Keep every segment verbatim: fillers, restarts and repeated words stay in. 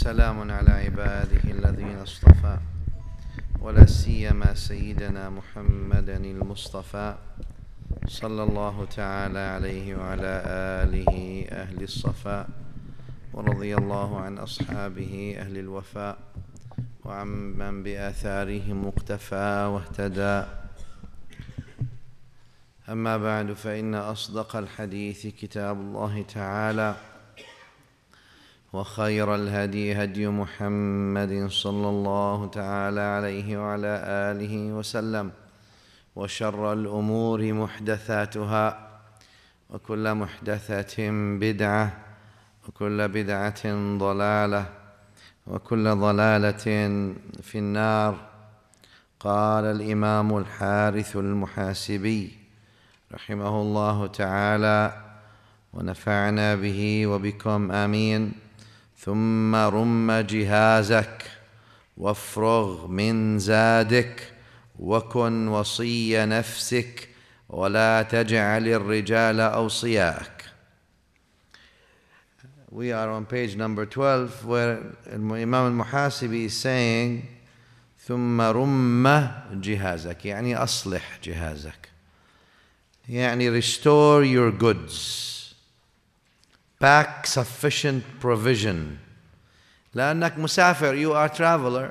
وسلام على عباده الذين اصطفى ولا سيما سيدنا محمدا المصطفى صلى الله تعالى عليه وعلى آله أهل الصفاء ورضي الله عن أصحابه أهل الوفاء وعن من بآثارهم مقتفى واهتدى. أما بعد، فإن أصدق الحديث كتاب الله تعالى، وخير الهدي هدي محمد صلى الله تعالى عليه وعلى آله وسلم، وشر الأمور محدثاتها، وكل محدثة بدعة، وكل بدعة ضلالة، وكل ضلالة في النار. قال الإمام الحارث المحاسبي رحمه الله تعالى ونفعنا به وبكم آمين: ثم رم جهازك وافرغ من زادك وكن وصي نفسك ولا تجعل الرجال أوصياءك. We are on page number twelve, where Imam al-Muhasibi is saying ثم رم جهازك يعني أصلح جهازك، يعني restore your goods, pack sufficient provision. لأنك مسافر, you are a traveler.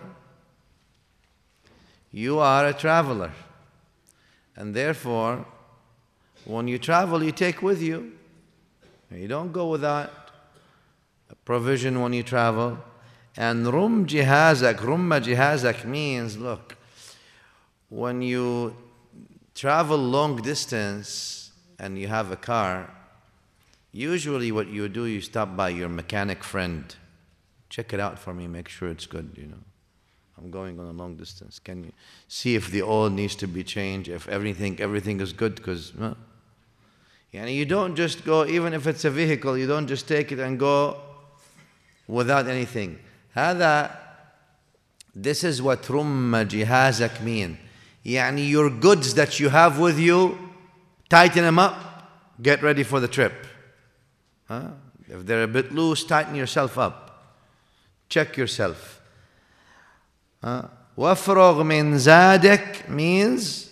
You are a traveler. And therefore, when you travel, you take with you. You don't go without a provision when you travel. And rum jihazak, rumma jihazak means, look, when you travel long distance and you have a car, usually what you do, you stop by your mechanic friend. Check it out for me, make sure it's good, you know. I'm going on a long distance. Can you see if the oil needs to be changed, if everything everything is good? Because uh, you don't just go, even if it's a vehicle, you don't just take it and go without anything. هذا, this is what رُمَّ جِهَازَك mean. يعني your goods that you have with you, tighten them up, get ready for the trip. Huh? If they're a bit loose, tighten yourself up. Check yourself. Huh? وَافْرَغْ مِنْ زَادِكَ means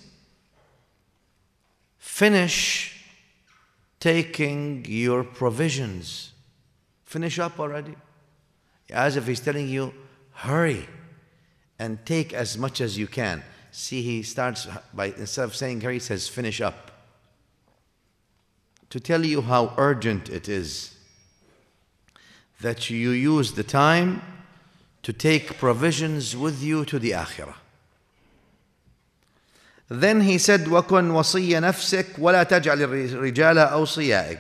finish taking your provisions. Finish up already. As if he's telling you, hurry and take as much as you can. See, he starts by, instead of saying hurry, he says finish up. To tell you how urgent it is that you use the time to take provisions with you to the akhirah. Then he said, وَكُنْ وَصِيَّ نَفْسِكَ وَلَا تَجْعَلِ الرِّجَالَ أَوْصِيَائِكَ.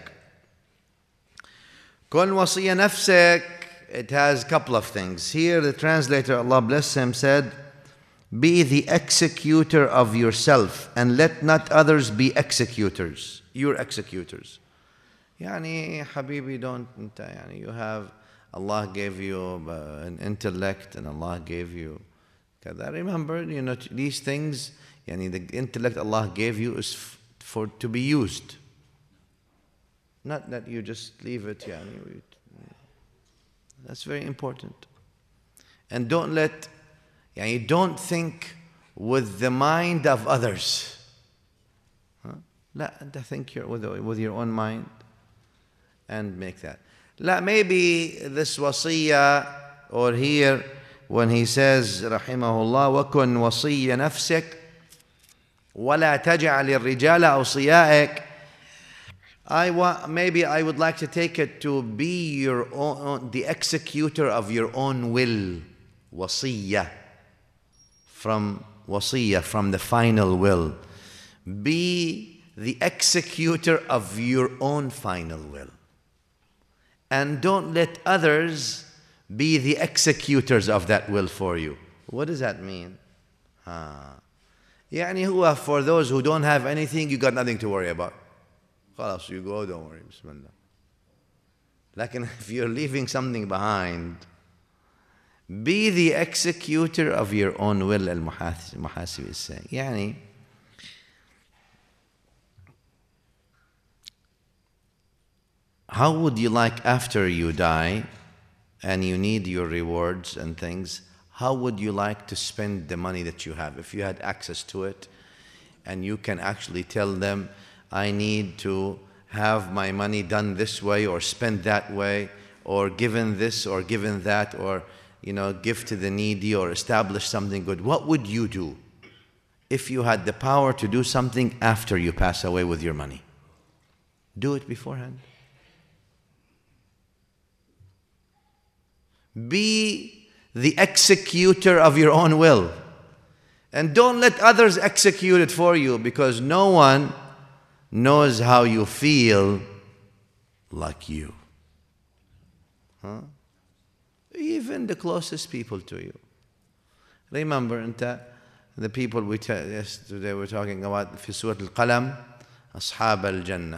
كُنْ وَصِيَّ نَفْسِكَ, it has a couple of things. Here the translator, Allah bless him, said, be the executor of yourself and let not others be executors. You're executors. Yani, Habibi, don't, yani, you have, Allah gave you uh, an intellect and Allah gave you, I remember, you know, these things, yani, the intellect Allah gave you is f- for to be used. Not that you just leave it, yani. That's very important. And don't let, yani, don't think with the mind of others. Huh? لا, أنت think your, with, with your own mind and make that. لا, maybe this wasiyah, or here when he says rahimahullah وَكُنْ وَصِيَّ نَفْسِكَ وَلَا تَجْعَلِ الرِّجَالَ أَوْصِيَائِكَ, I want, maybe I would like to take it to be your own, the executor of your own will. Wasiyah, from wasiyah, from the final will. Be the executor of your own final will. And don't let others be the executors of that will for you. What does that mean? Ah. يعني هو, for those who don't have anything, you got nothing to worry about. خلاص, you go, don't worry, bismillah. Like, if you're leaving something behind, be the executor of your own will, al-Muhasibi is saying. يعني, how would you like after you die and you need your rewards and things, how would you like to spend the money that you have? If you had access to it and you can actually tell them, I need to have my money done this way or spend that way or given this or given that or, you know, give to the needy or establish something good. What would you do if you had the power to do something after you pass away with your money? Do it beforehand. Be the executor of your own will. And don't let others execute it for you, because no one knows how you feel like you. Huh? Even the closest people to you. Remember, انت, the people we yesterday were talking about في سورة القلم, أصحاب الجنة.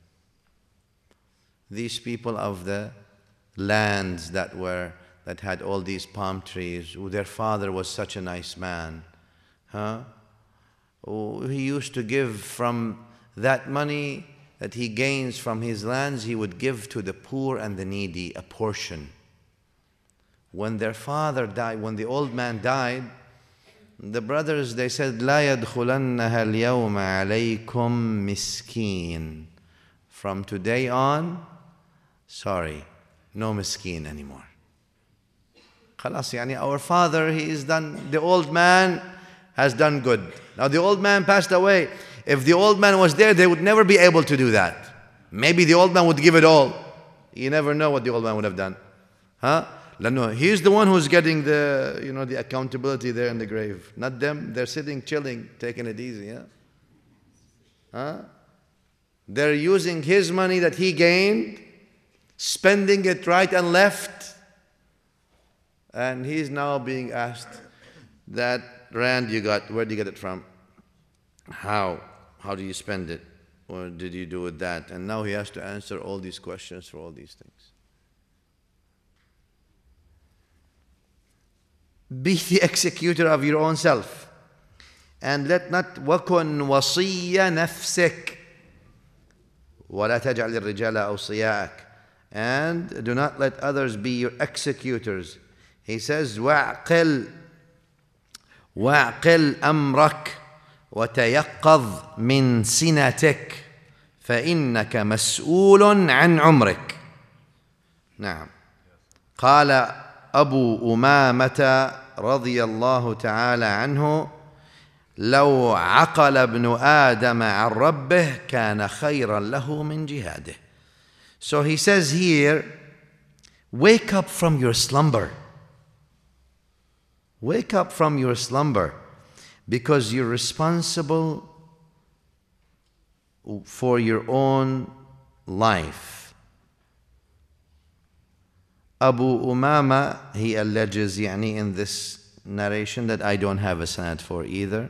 These people of the lands that were that had all these palm trees, who their father was such a nice man. Huh? Oh, he used to give from that money that he gains from his lands, he would give to the poor and the needy a portion. When their father died, when the old man died, the brothers, they said, لا يدخلنها اليوم عليكم مسكين. From today on, sorry, no miskin anymore. خلاص, يعني our father, he is done, the old man has done good. Now the old man passed away. If the old man was there, they would never be able to do that. Maybe the old man would give it all. You never know what the old man would have done. Huh? No, he's the one who's getting the, you know, the accountability there in the grave. Not them. They're sitting, chilling, taking it easy. Yeah? Huh? They're using his money that he gained, spending it right and left, and he's now being asked, that rand you got, where did you get it from? How? How do you spend it? Or did you do with that? And now he has to answer all these questions for all these things. Be the executor of your own self. And let not وَكُنْ وَصِيَّ نَفْسِكَ وَلَا تَجْعَلِ الرِّجَالَ أَوْصِيَاءَكَ. And do not let others be your executors. He says, وَاعْقِلْ وَاعْقِلْ أَمْرَكَ وَتَيَقَّظْ مِنْ سِنَتِكَ فَإِنَّكَ مَسْئُولٌ عَنْ عُمْرِكَ. نعم. قال أبو أمامة رضي الله تعالى عنه لو عقل ابن آدم عن ربه كان خيرا له من جهاده. So he says here, wake up from your slumber. Wake up from your slumber, because you're responsible for your own life. Abu Umama, he alleges يعني in this narration that I don't have a sanad for either,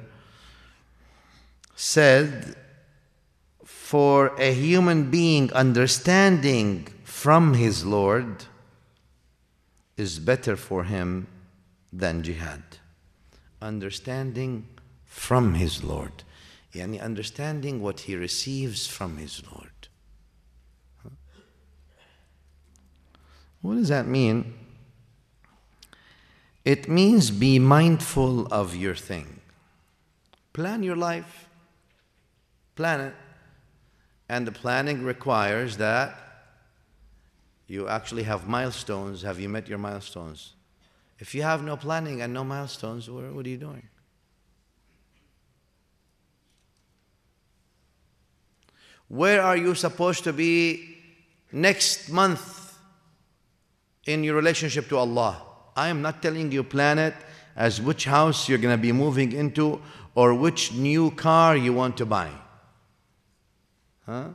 said, for a human being, understanding from his Lord is better for him than jihad. Understanding from his Lord. Yani understanding what he receives from his Lord. Huh? What does that mean? It means be mindful of your thing. Plan your life. Plan it. And the planning requires that you actually have milestones. Have you met your milestones? If you have no planning and no milestones, what are you doing? Where are you supposed to be next month in your relationship to Allah? I am not telling you plan it as which house you're going to be moving into or which new car you want to buy. Huh?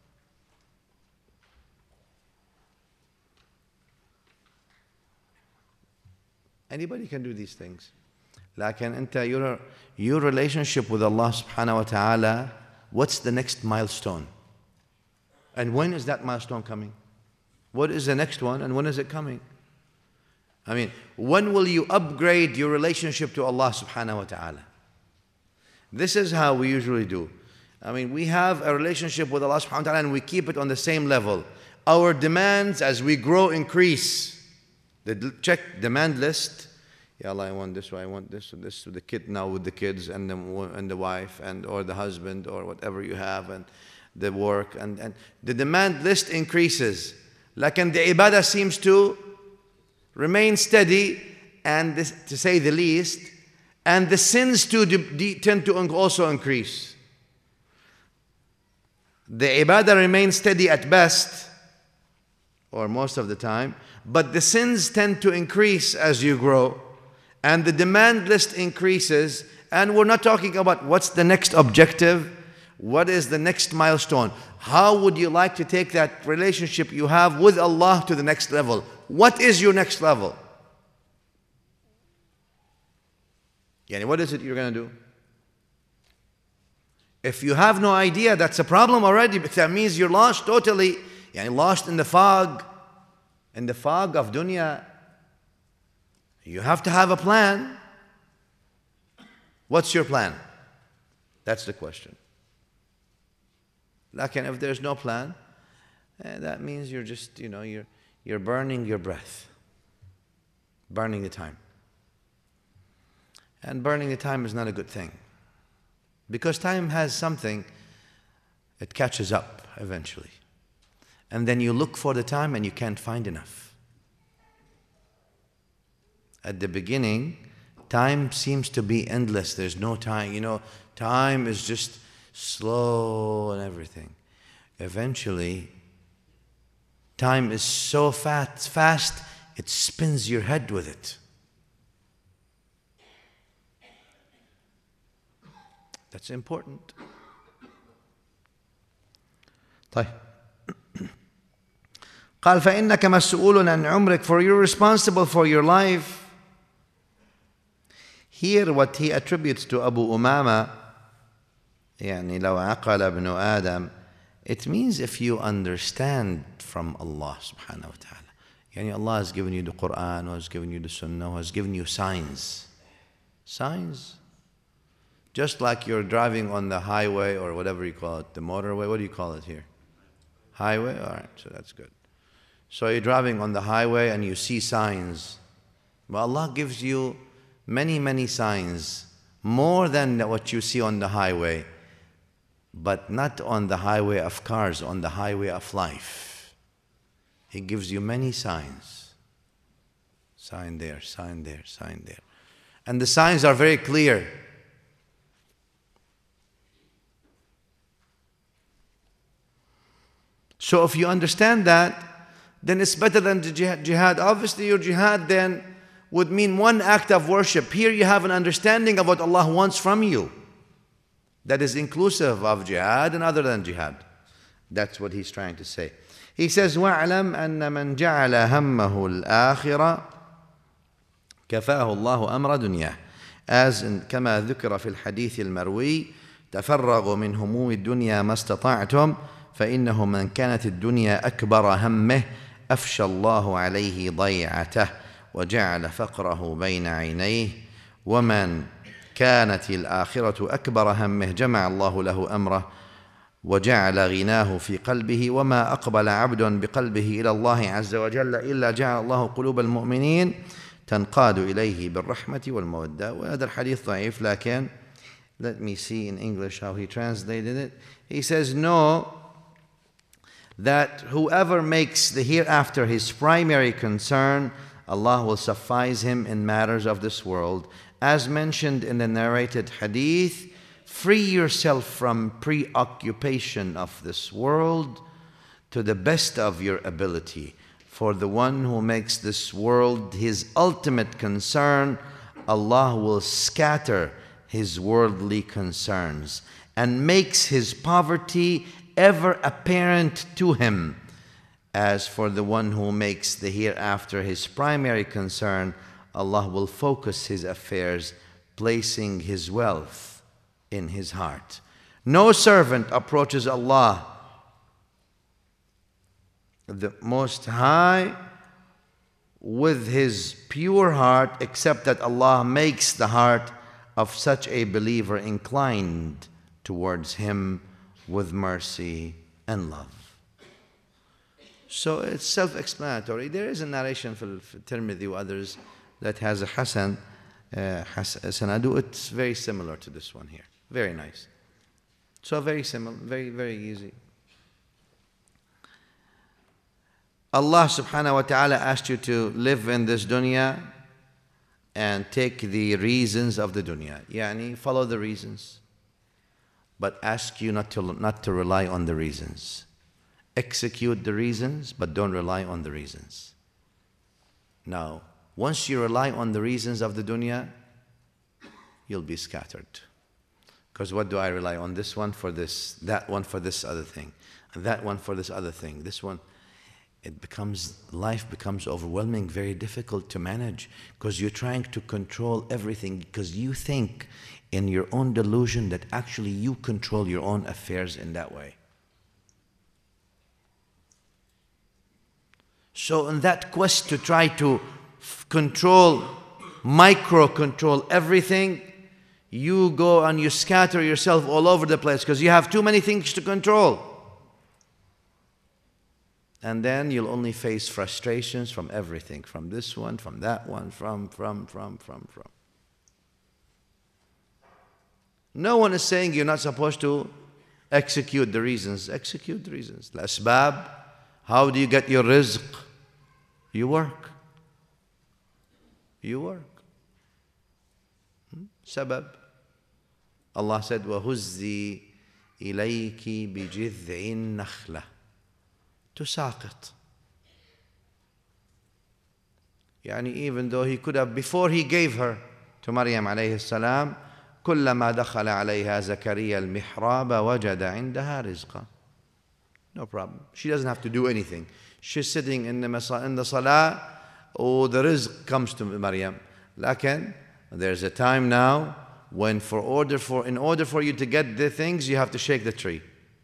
Anybody can do these things. لكن أنت your, your relationship with Allah subhanahu wa ta'ala, what's the next milestone? And when is that milestone coming? What is the next one and when is it coming? I mean, when will you upgrade your relationship to Allah subhanahu wa ta'ala? This is how we usually do. I mean, we have a relationship with Allah subhanahu wa ta'ala and we keep it on the same level. Our demands as we grow increase. They check demand list. Yeah, Allah, I want this, I want this, and this with the kid now with the kids and the and the wife and or the husband or whatever you have and the work and, and the demand list increases. Like and the ibadah seems to remain steady and this, to say the least, and the sins too tend to also increase. The ibadah remains steady at best, or most of the time, but the sins tend to increase as you grow, and the demand list increases, and we're not talking about what's the next objective, what is the next milestone. How would you like to take that relationship you have with Allah to the next level? What is your next level? Yani, what is it you're going to do? If you have no idea, that's a problem already, but that means you're lost totally. Yani, lost in the fog, in the fog of dunya. You have to have a plan. What's your plan? That's the question. Like, and if there's no plan, eh, that means you're just, you know, you're, you're burning your breath, burning the time. And burning the time is not a good thing. Because time has something, it catches up eventually. And then you look for the time and you can't find enough. At the beginning, time seems to be endless. There's no time. You know, time is just slow and everything. Eventually, time is so fast, fast, it spins your head with it. That's important. طيب. قال فإنك مسؤول عن عمرك, for you're responsible for your life. Here what he attributes to Abu Umama, يعني لو عقل ابن آدم, it means if you understand from Allah subhanahu wa ta'ala. يعني Allah has given you the Quran, has given you the Sunnah, has given you signs. Signs. Just like you're driving on the highway or whatever you call it, the motorway, what do you call it here? Highway? All right, so that's good. So you're driving on the highway and you see signs. Well, Allah gives you many, many signs, more than what you see on the highway, but not on the highway of cars, on the highway of life. He gives you many signs. Sign there, sign there, sign there. And the signs are very clear. So if you understand that, then it's better than the jihad. jihad. Obviously your jihad then would mean one act of worship. Here you have an understanding of what Allah wants from you. That is inclusive of jihad and other than jihad. That's what he's trying to say. He says, وَاعْلَمْ أَنَّ مَنْ جَعَلَ هَمَّهُ الْآخِرَةِ كَفَاهُ اللَّهُ أَمْرَ دُنْيَاهُ. As in, كما ذكر في الحديث المروي تفرغوا من هموم الدنيا ما استطعتم فإنه من كانت الدنيا أكبر همه أفشى الله عليه ضيعته وجعل فقره بين عينيه ومن كانت الآخرة أكبر همه جمع الله له أمره وجعل غناه في قلبه وما أقبل عبد بقلبه إلى الله عز وجل إلا جعل الله قلوب المؤمنين تنقاد إليه بالرحمة والمودة. وهذا الحديث ضعيف, لكن let me see in English how he translated it. He says, no, that whoever makes the hereafter his primary concern, Allah will suffice him in matters of this world. As mentioned in the narrated hadith, free yourself from preoccupation of this world to the best of your ability. For the one who makes this world his ultimate concern, Allah will scatter his worldly concerns and makes his poverty ever apparent to him. As for the one who makes the hereafter his primary concern, Allah will focus his affairs, placing his wealth in his heart. No servant approaches Allah, the Most High, with his pure heart, except that Allah makes the heart of such a believer inclined towards him with mercy and love. So it's self-explanatory. There is a narration for Tirmidhi or others that has a Hasan, uh, Sanadu. It's very similar to this one here. Very nice. So very similar, very, very easy. Allah subhanahu wa ta'ala asked you to live in this dunya and take the reasons of the dunya. Yani follow the reasons. But ask you not to, not to rely on the reasons. Execute the reasons, but don't rely on the reasons. Now, once you rely on the reasons of the dunya, you'll be scattered. Because what do I rely on? This one for this, that one for this other thing, and that one for this other thing, this one. It becomes, life becomes overwhelming, very difficult to manage, because you're trying to control everything, because you think in your own delusion that actually you control your own affairs in that way. So in that quest to try to control, micro-control everything, you go and you scatter yourself all over the place because you have too many things to control. And then you'll only face frustrations from everything, from this one, from that one, from, from, from, from, from. No one is saying you're not supposed to execute the reasons. Execute the reasons. Al-asbab, how do you get your rizq? You work. You work. Hmm? Sabab. Allah said, وَهُزِّي إِلَيْكِ بِجِذْعِ النَّخْلَةِ تُسَاقِطْ. Yani even though he could have, before he gave her to Maryam alayhi salam, كُلَّمَا دَخَلَ عَلَيْهَا زَكَرِيَّا الْمِحْرَابَ وَجَدَ عِنْدَهَا رِزْقًا. No problem. She doesn't have to do anything. She's sitting in the, in the salah, or the rizq comes to Maryam. Lakin, there's a time now when for order for, in order for you to get the things, you have to shake the tree.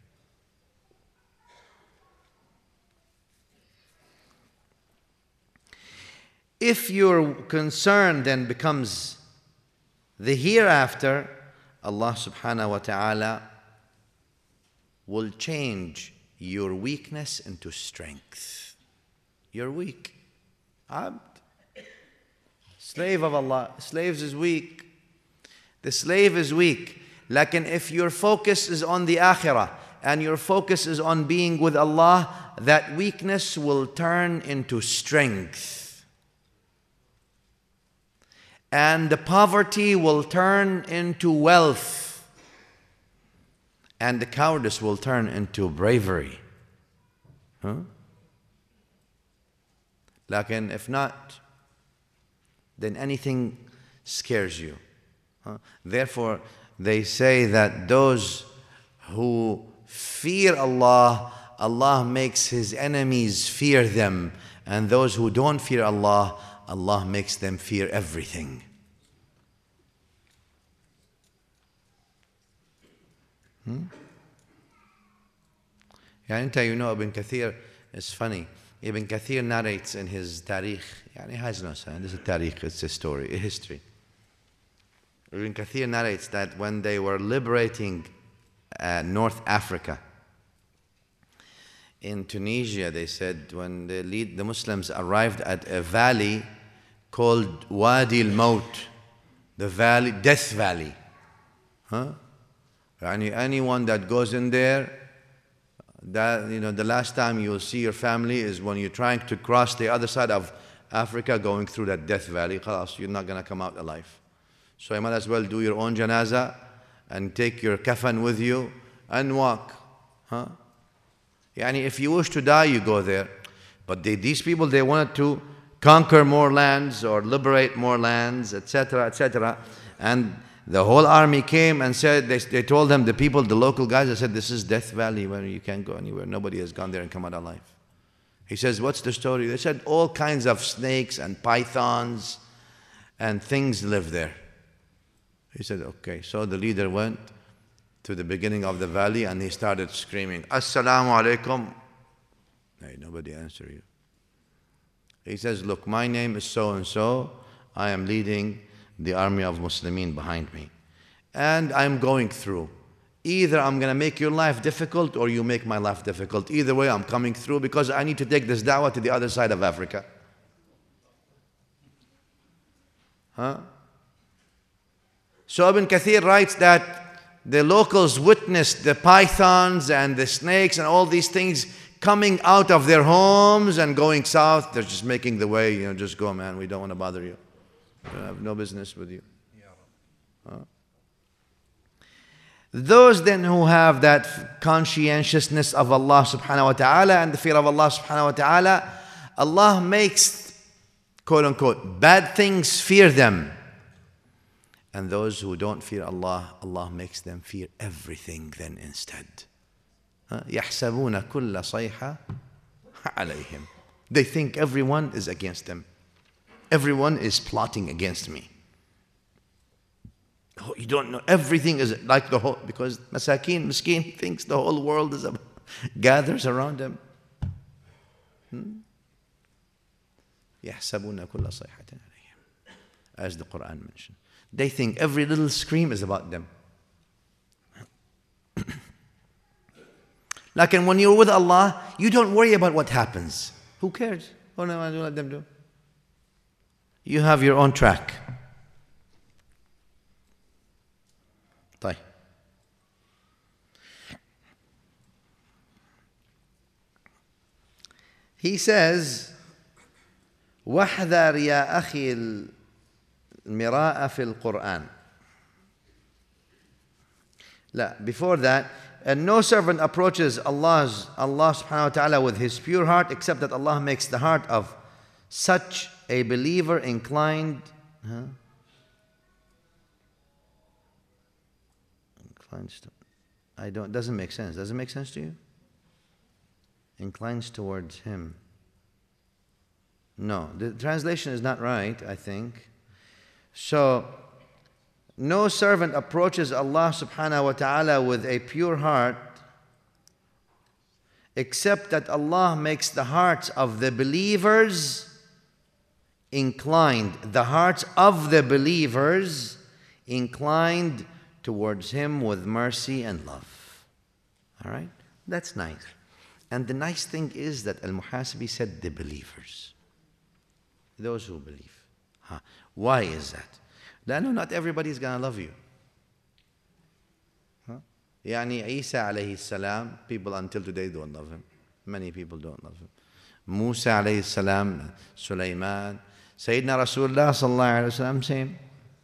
If your concern then becomes the hereafter, Allah subhanahu wa ta'ala will change your weakness into strength. You're weak. Abd. Slave of Allah. Slaves is weak. The slave is weak. Lakin if your focus is on the akhirah and your focus is on being with Allah, that weakness will turn into strength. And the poverty will turn into wealth. And the cowardice will turn into bravery. Huh? Lakin if not, then anything scares you. Huh? Therefore, they say that those who fear Allah, Allah makes His enemies fear them. And those who don't fear Allah, Allah makes them fear everything. Hmm? يعني أنت, you know, Ibn Kathir is funny. Ibn Kathir narrates in his Tarikh. يعني he has no sign. This is a Tarikh, it's a story, a history. Ibn Kathir narrates that when they were liberating uh, North Africa, in Tunisia, they said when the, lead, the Muslims arrived at a valley called Wadi al-Maut, the valley, death valley. Huh? Yani anyone that goes in there, that, you know, the last time you'll see your family is when you're trying to cross the other side of Africa, going through that death valley. Khalas, you're not going to come out alive. So you might as well do your own janazah and take your kafan with you and walk. Huh? Yani if you wish to die, you go there. But they, these people, they wanted to conquer more lands or liberate more lands, et cetera, et cetera. And the whole army came and said, they, they told them, the people, the local guys, they said, this is Death Valley where you can't go anywhere. Nobody has gone there and come out alive. He says, what's the story? They said, all kinds of snakes and pythons and things live there. He said, okay. So the leader went to the beginning of the valley and he started screaming, Assalamu alaikum. Hey, nobody answered you. He says, look, my name is so-and-so. I am leading the army of Muslimin behind me. And I'm going through. Either I'm going to make your life difficult or you make my life difficult. Either way, I'm coming through because I need to take this da'wah to the other side of Africa. Huh? So Ibn Kathir writes that the locals witnessed the pythons and the snakes and all these things coming out of their homes and going south. They're just making the way, you know, just go, man. We don't want to bother you. We have no business with you. Huh? Those then who have that conscientiousness of Allah subhanahu wa ta'ala and the fear of Allah subhanahu wa ta'ala, Allah makes, quote unquote, bad things fear them. And those who don't fear Allah, Allah makes them fear everything then instead. يَحْسَبُونَ كُلَّ صَيْحَةٍ عَلَيْهِمْ. They think everyone is against them. Everyone is plotting against me. Oh, you don't know, everything is like the whole, because Masakin, Miskin thinks the whole world is about, gathers around him. يَحْسَبُونَ كُلَّ صَيْحَةٍ عَلَيْهِمْ. As the Quran mentioned. They think every little scream is about them. Like when you're with Allah, you don't worry about what happens. Who cares? Oh no, I don't let them do. You have your own track. طيب. He says, وَاحْذَرْ يَا أَخِي الْمِرَاءَ فِي الْقُرْآنِ. لا, before that, and no servant approaches Allah's, Allah subhanahu wa ta'ala with his pure heart except that Allah makes the heart of such a believer inclined, huh? Inclines to, I don't, doesn't make sense. Does it make sense to you? Inclines towards him. No, the translation is not right, I think. So, no servant approaches Allah subhanahu wa ta'ala with a pure heart except that Allah makes the hearts of the believers inclined, the hearts of the believers inclined towards Him with mercy and love. All right? That's nice. And the nice thing is that Al-Muhasibi said the believers. Those who believe. Huh. Why is that? لأنه not everybody is going to love you. Huh? يعني Isa alayhi salam, people until today don't love him. Many people don't love him. Musa alayhi salam, Sulaiman, Sayyidina Rasulullah sallallahu alayhi wa sallam, same.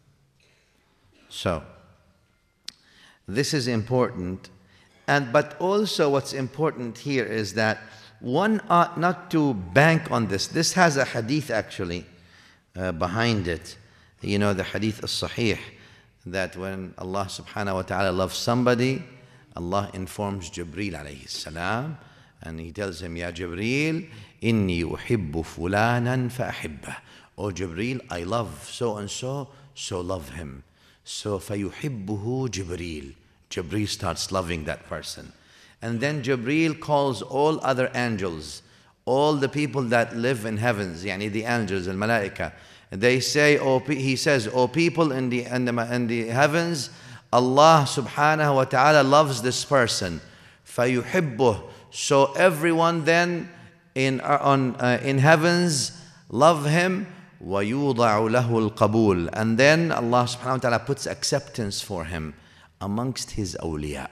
So, this is important. And but also what's important here is that one ought not to bank on this. This has a hadith actually uh, behind it. You know the hadith as-sahih that when Allah subhanahu wa ta'ala loves somebody, Allah informs Jibreel alayhi salam and He tells him, Ya Jibreel, inni uhibbu fulanan fa-ahibbah. Oh Jibreel, I love so and so, so love him. So fayuhibbuhu Jibreel. Jibreel starts loving that person. And then Jibreel calls all other angels, all the people that live in heavens, yani the angels, al-malaika. They say, oh, he says, oh people in the, in the, in the heavens, Allah subhanahu wa ta'ala loves this person. فَيُحِبُّهُ. So everyone then in, on, uh, in heavens love him. وَيُوضَعُ لَهُ الْقَبُولِ. And then Allah subhanahu wa ta'ala puts acceptance for him amongst his awliya.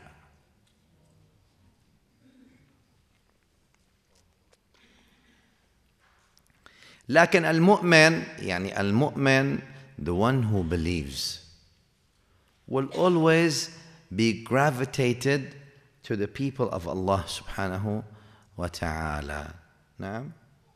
لكن المؤمن, يعني المؤمن, the one who believes, will always be gravitated to the people of Allah subhanahu wa ta'ala. نعم.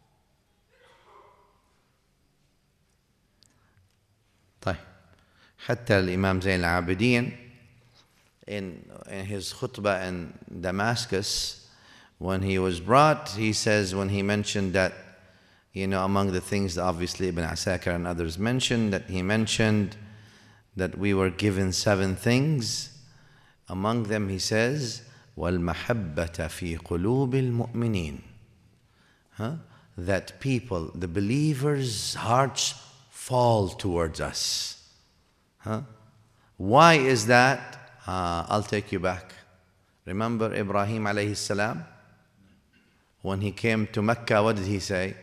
طيب. حتى الإمام زين العابدين in, in his khutbah in Damascus, when he was brought, he says, when he mentioned that, you know, among the things that obviously Ibn Asakir and others mentioned, that he mentioned that we were given seven things. Among them he says, وَالْمَحَبَّةَ فِي قُلُوبِ الْمُؤْمِنِينَ. Huh? That people, the believers' hearts fall towards us. Huh? Why is that? Uh, I'll take you back. Remember Ibrahim alayhi salam? When he came to Mecca, what did he say?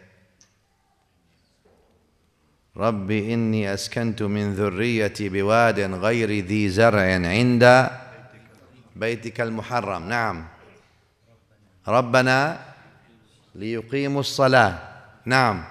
رَبِّ إِنِّي أَسْكَنْتُ مِنْ ذُرِّيَّتِي بِوَادٍ غَيْرِ ذِي زَرْعٍ عِنْدَ بيتك المحرم. نعم. ربنا ليقيموا الصلاة. نعم.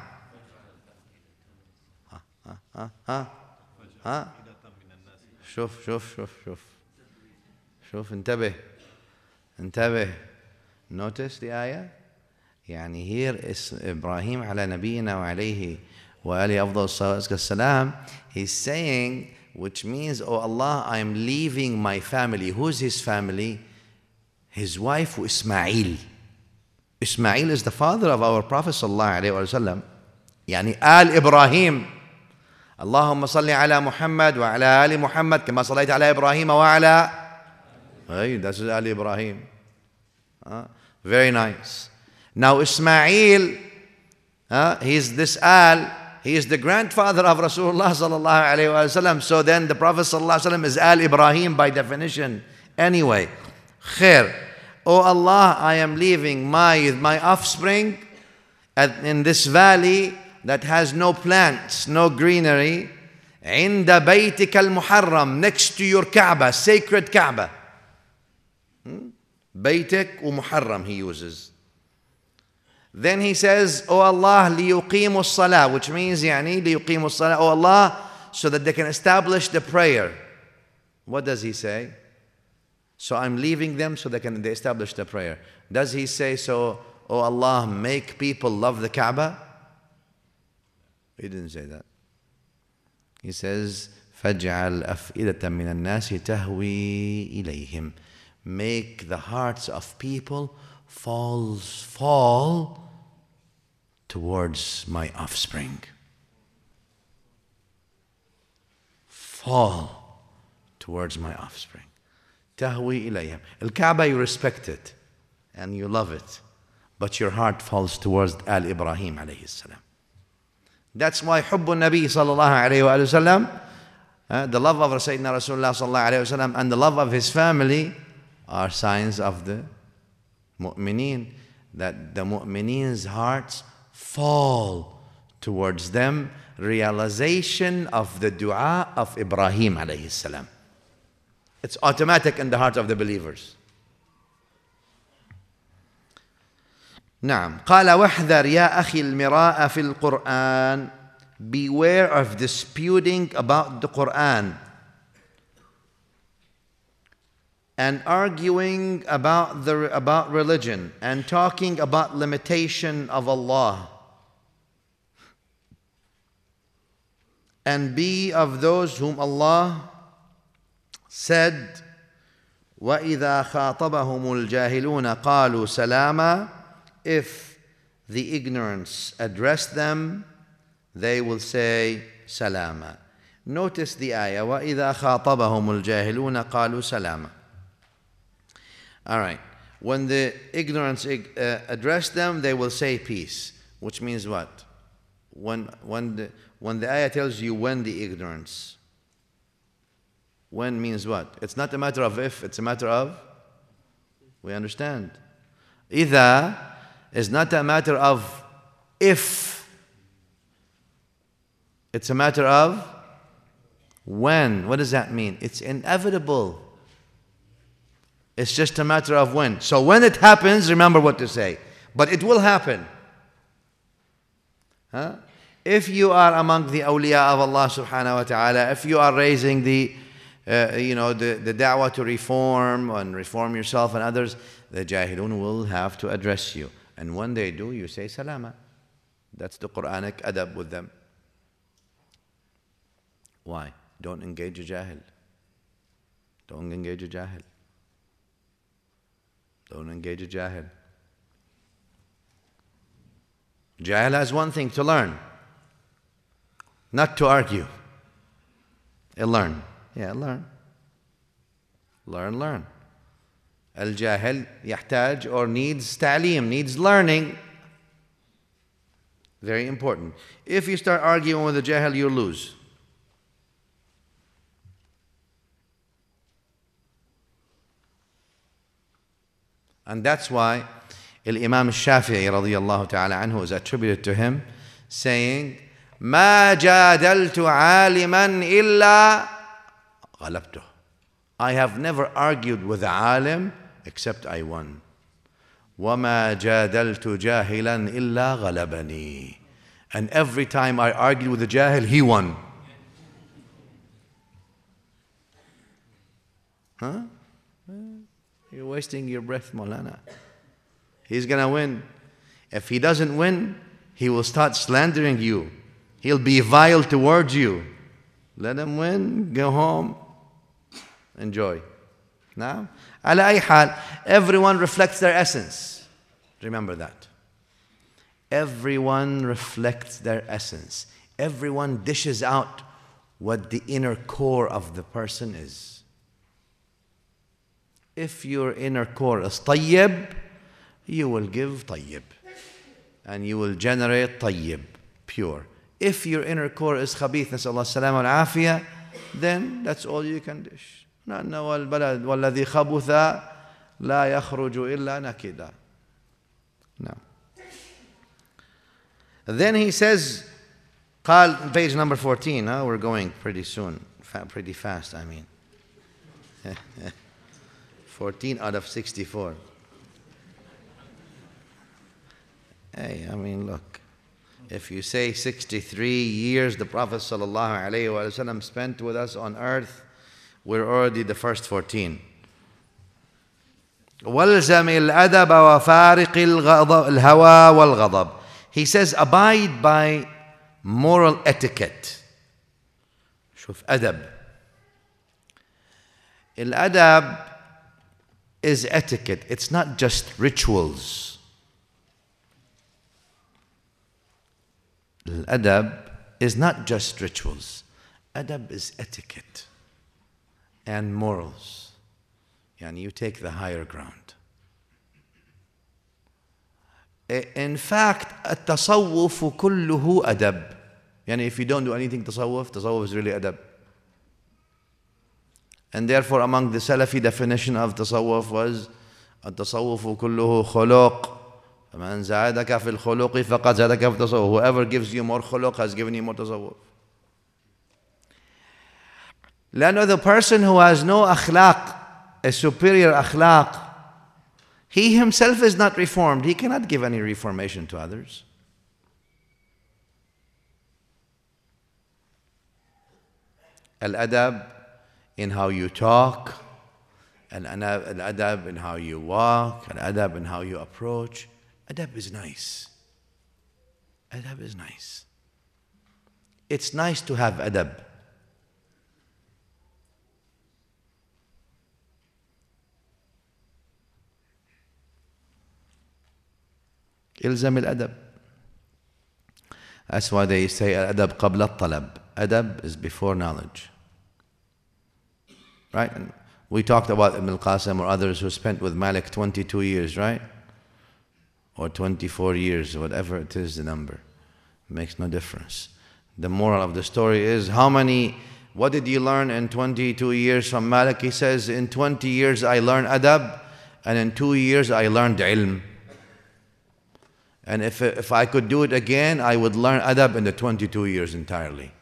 ها ها ها ها شوف شوف شوف شوف شوف انتبه انتبه. Notice the ayah. يعني here is إبراهيم على نبينا وعليه وآله أفضل الصلاة والسلام. He's saying, which means, oh Allah, I am leaving my family. Who's his family? His wife Ismail. Ismail is the father of our Prophet sallallahu alaihi wasallam. يعني آل إبراهيم. اللهم صل على محمد وعلى آل محمد كما صليت على إبراهيم وعلى. Hey, that's آل إبراهيم. Uh, very nice. Now Ismail, uh, he's this Al. He is the grandfather of Rasulullah sallallahu alayhi wa sallam. So then the Prophet sallallahu alayhi wa sallam is Al Ibrahim by definition. Anyway, khair. Oh Allah, I am leaving my, my offspring at, in this valley that has no plants, no greenery. عند بيتك المحرم, next to your Kaaba, sacred Kaaba. Hmm? بيتك ومحرم he uses. Then he says, oh Allah, ليقيموا الصلاة, which means يعني ليقيموا الصلاة, oh Allah, so that they can establish the prayer. What does he say? So I'm leaving them so they can they establish the prayer. Does he say, so, oh Allah, make people love the Kaaba? He didn't say that. He says, فَاجْعَلْ أَفْئِدَةً مِّنَ النَّاسِ تَهْوِي إِلَيْهِمْ. Make the hearts of people falls fall towards my offspring. Fall towards my offspring. Tahwi ilayhim. Al-Kaaba, you respect it and you love it, but your heart falls towards Al Ibrahim alayhi salam. That's why Hubbu Nabi sallallahu alayhi wa sallam, uh, the love of Sayyidina Rasulullah sallallahu alayhi wa sallam and the love of his family are signs of the mu'mineen, that the mu'mineen's hearts fall towards them, realization of the dua of Ibrahim alayhi salam. It's automatic in the heart of the believers. نعم. قال واحذر يا أخي المراء في القرآن. Beware of disputing about the Quran and arguing about the about religion and talking about limitation of Allah, and be of those whom Allah said, وَإِذَا خَاطَبَهُمُ الْجَاهِلُونَ قَالُوا سَلَامًا. If the ignorance address them, they will say salama. Notice the ayah, وَإِذَا خَاطَبَهُمُ الْجَاهِلُونَ قَالُوا سَلَامًا. All right. When the ignorance uh, address them, they will say peace. Which means what? When, when, the, when the ayah tells you when the ignorance. When means what? It's not a matter of if, it's a matter of? We understand. إذا is not a matter of if. It's a matter of when. What does that mean? It's inevitable. It's just a matter of when. So when it happens, remember what to say. But it will happen. Huh? If you are among the awliya of Allah subhanahu wa ta'ala, if you are raising the, uh, you know, the, the da'wah to reform and reform yourself and others, the jahilun will have to address you. And when they do, you say salama. That's the Quranic adab with them. Why? Don't engage a jahil. Don't engage a jahil. Don't engage a jahil. Jahil has one thing to learn, not to argue. He'll learn. Yeah, learn. Learn, learn. Al-jahil يحتاج or needs ta'lim, needs learning. Very important. If you start arguing with a jahil, you lose. And that's why Imam al-Shafi'i radiyallahu ta'ala anhu is attributed to him saying, ما جادلت عالما إلا غلبته. I have never argued with a alim except I won. وما جادلت جاهلا إلا غلبني. And every time I argued with a jahil, he won. Huh? You're wasting your breath, Maulana. He's going to win. If he doesn't win, he will start slandering you. He'll be vile towards you. Let him win, go home, enjoy. Now, ala ay hal, everyone reflects their essence. Remember that. Everyone reflects their essence. Everyone dishes out what the inner core of the person is. If your inner core is tayyib, you will give tayyib. And you will generate tayyib, pure. If your inner core is khabith, nasallahu salam al afiyah, then that's all you can dish. لأنه البلد والذي خبث لا يخرج إلا نكدا. No. Then he says, قال, page number fourteen, huh? We're going pretty soon, pretty fast, I mean. fourteen out of sixty-four. Hey, I mean, look. If you say sixty-three years the Prophet ﷺ spent with us on earth, we're already the first fourteen. وَالْزَمِ الْأَدَبَ وَفَارِقِ الْهَوَى وَالْغَضَبِ. He says, abide by moral etiquette. شوف أدب. الأدب is etiquette. It's not just rituals. Adab is not just rituals. Adab is etiquette and morals. Yani you take the higher ground. In fact, التصوف كله أدب. Yani if you don't do anything tasawwuf, tasawwuf is really adab. And therefore among the Salafi definition of tasawwuf was التصوف كله خلق. فمن زادك في الخلق فقد زادك في التصوف. Whoever gives you more khuluq has given you more tasawwuf. لأنه the person who has no akhlaq, a superior akhlaq, he himself is not reformed. He cannot give any reformation to others. Al-adab in how you talk, al-adab in how you walk, al-adab in how you approach. Adab is nice. Adab is nice. It's nice to have adab. إلزم الأدب. That's why they say الأدب قبل الطلب. Adab is before knowledge. Right? And we talked about Ibn al-Qasim or others who spent with Malik twenty-two years, right? Or twenty-four years, whatever it is, the number. It makes no difference. The moral of the story is, how many, what did you learn in twenty-two years from Malik? He says, in twenty years I learned adab, and in two years I learned ilm. And if, if I could do it again, I would learn adab in the twenty-two years entirely.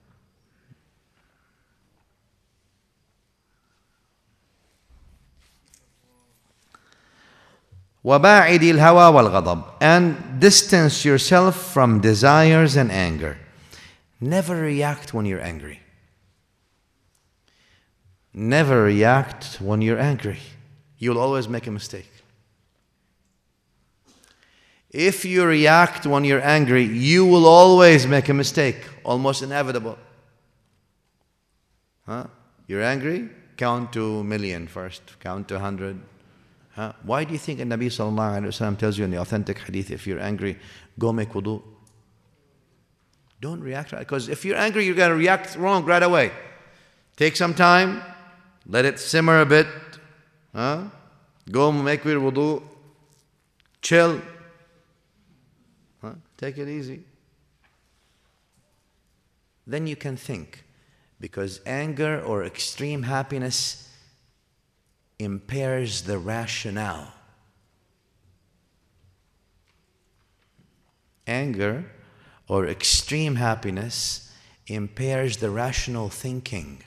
وَبَاعِدِ الْهَوَى وَالْغَضَبِ. And distance yourself from desires and anger. Never react when you're angry. Never react when you're angry. You'll always make a mistake. If you react when you're angry, you will always make a mistake. Almost inevitable. Huh? You're angry? Count to a million first. Count to a hundred. Huh? Why do you think the Nabi sallallahu alayhi wa sallam tells you in the authentic hadith, if you're angry, go make wudu? Don't react right. Because if you're angry, you're going to react wrong right away. Take some time. Let it simmer a bit. Huh? Go make your wudu. Chill. Huh? Take it easy. Then you can think. Because anger or extreme happiness impairs the rationale. Anger or extreme happiness impairs the rational thinking.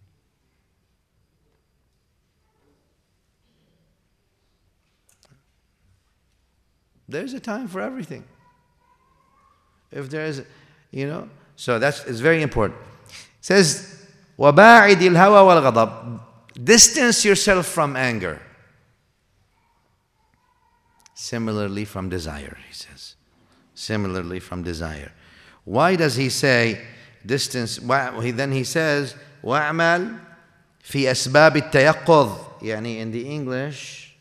There's a time for everything. If there's, you know, so that's it's very important. It says, وَبَاعِدِ الْهَوَى وَالْغَضَبِ. Distance yourself from anger. Similarly from desire, he says. Similarly from desire. Why does he say distance? Then he says, وَأَعْمَلْ فِي أَسْبَابِ التَّيَقُّظِ. يعني in the English,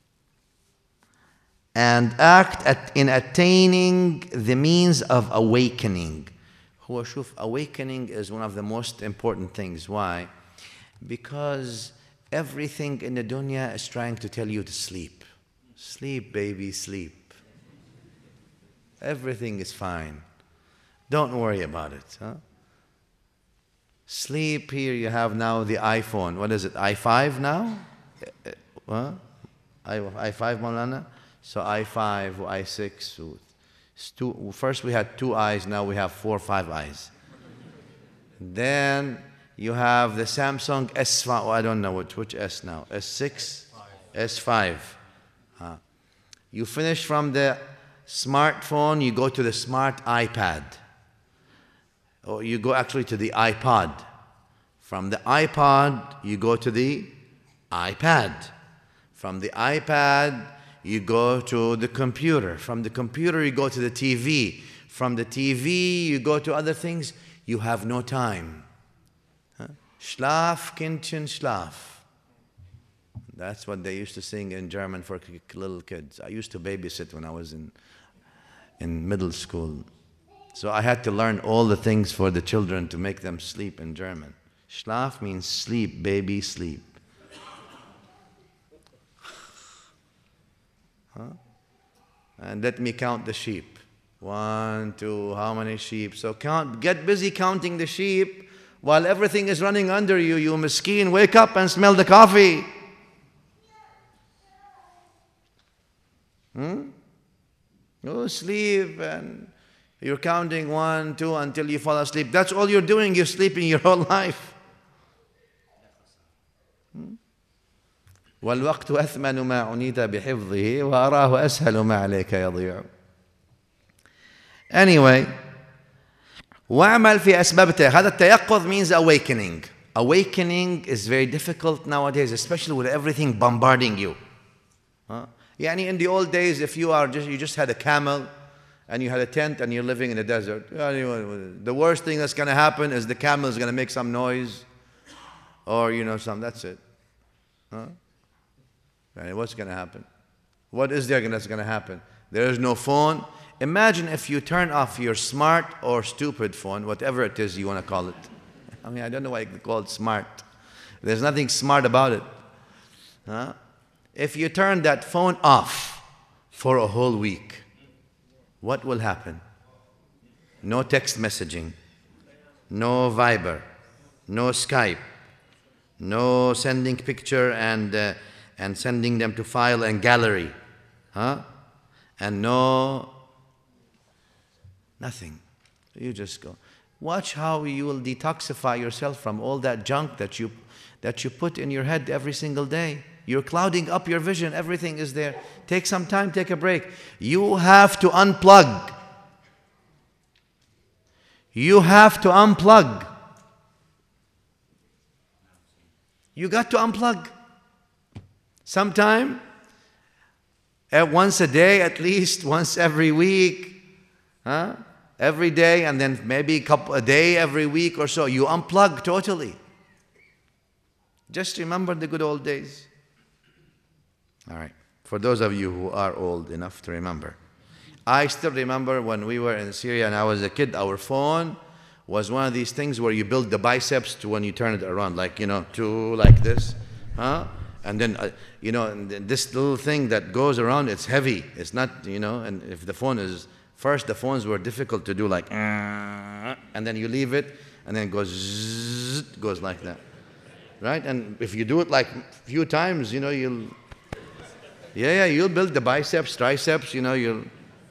and act at, in attaining the means of awakening. هو شوف, awakening is one of the most important things. Why? Because everything in the dunya is trying to tell you to sleep. Sleep, baby, sleep. Everything is fine. Don't worry about it. Huh? Sleep. Here you have now the iPhone. What is it, i five now? Huh? i five, Maulana? So i five, i six. Two, first we had two eyes, now we have four, five eyes. Then you have the Samsung S five, oh, I don't know which, which S now, S six? S five. Uh, you finish from the smartphone, you go to the smart iPad. Or you go actually to the iPod. From the iPod, you go to the iPad. From the iPad, you go to the computer. From the computer, you go to the T V. From the T V, you go to other things. You have no time. Huh? Schlaf, Kindchen, Schlaf. That's what they used to sing in German for little kids. I used to babysit when I was in, in middle school. So I had to learn all the things for the children to make them sleep in German. Schlaf means sleep, baby, sleep. Huh? And let me count the sheep. One, two, how many sheep? So count, get busy counting the sheep while everything is running under you. You miskeen, wake up and smell the coffee. Hmm? Go sleep and you're counting one, two until you fall asleep. That's all you're doing. You're sleeping your whole life. Hmm? والوقت أثمن ما عنيت بحفظه وأراه أسهل ما عليك يضيع. Anyway, وَعْمَلْ فِي أَسْبَابِ التَّيَقُّظِ. هذا التيقظ means awakening. Awakening is very difficult nowadays, especially with everything bombarding you. Huh? يعني in the old days, if you are just you just had a camel and you had a tent and you're living in the desert, the worst thing that's going to happen is the camel is going to make some noise, or you know some. That's it. Huh? What's going to happen? What is there that's going to happen? There is no phone. Imagine if you turn off your smart or stupid phone, whatever it is you want to call it. I mean, I don't know why you call it smart. There's nothing smart about it. Huh? If you turn that phone off for a whole week, what will happen? No text messaging, no Viber, no Skype, no sending picture and uh, and sending them to file and gallery, huh? And no, nothing. You just go. Watch how you will detoxify yourself from all that junk that you that you put in your head every single day. You're clouding up your vision. Everything is there. Take some time, take a break. You have to unplug. You have to unplug. You got to unplug. Sometime, at once a day at least, once every week, huh? Every day, and then maybe a couple a day every week or so. You unplug totally. Just remember the good old days. All right. For those of you who are old enough to remember, I still remember when we were in Syria and I was a kid, our phone was one of these things where you build the biceps to when you turn it around, like, you know, to like this, huh? And then, uh, you know, and this little thing that goes around, it's heavy. It's not, you know, and if the phone is, first the phones were difficult to do, like, and then you leave it, and then it goes, zzz, goes like that, right? And if you do it like a few times, you know, you'll, yeah, yeah, you'll build the biceps, triceps, you know, you'll,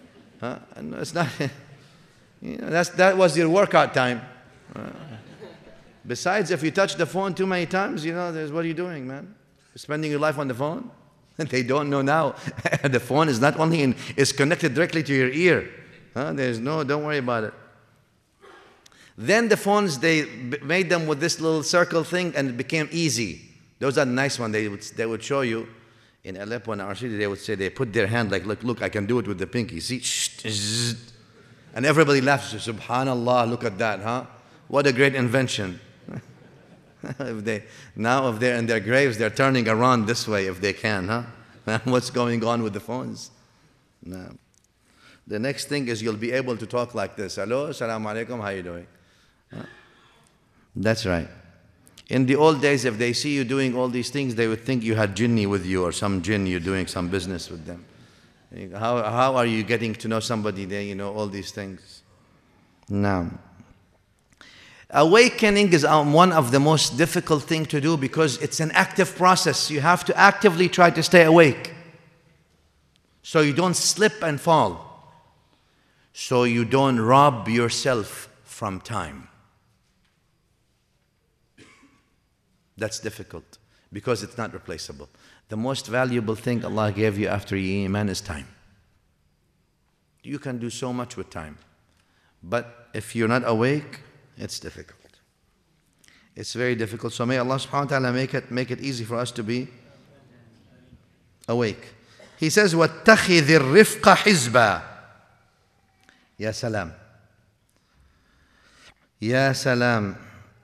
Huh? And it's not, you know, that's, that was your workout time. Uh, besides, if you touch the phone too many times, you know, there's, what are you doing, man? You're spending your life on the phone? They don't know now. The phone is not only in, it's connected directly to your ear. Huh? There's no, don't worry about it. Then the phones, they made them with this little circle thing and it became easy. Those are the nice ones. They would, they would show you in Aleppo and our city, they would say, they put their hand like, look, look, I can do it with the pinky. See? And everybody laughs. Subhanallah, look at that, huh? What a great invention. If they, now if they're in their graves, they're turning around this way if they can, huh? What's going on with the phones? No. The next thing is you'll be able to talk like this. Hello, assalamu alaikum, how are you doing? Huh? That's right. In the old days, if they see you doing all these things, they would think you had jinni with you or some jinn, you're doing some business with them. How, how are you getting to know somebody there, you know, all these things? Now, awakening is one of the most difficult things to do because it's an active process. You have to actively try to stay awake so you don't slip and fall, so you don't rob yourself from time. That's difficult because it's not replaceable. The most valuable thing Allah gave you after your iman is time. You can do so much with time. But if you're not awake, it's difficult. It's very difficult. So may Allah subhanahu wa ta'ala make it, make it easy for us to be awake. He says, وَاتَّخِذِ الرِّفْقَ حِزْبًا. Ya salam. Ya salam.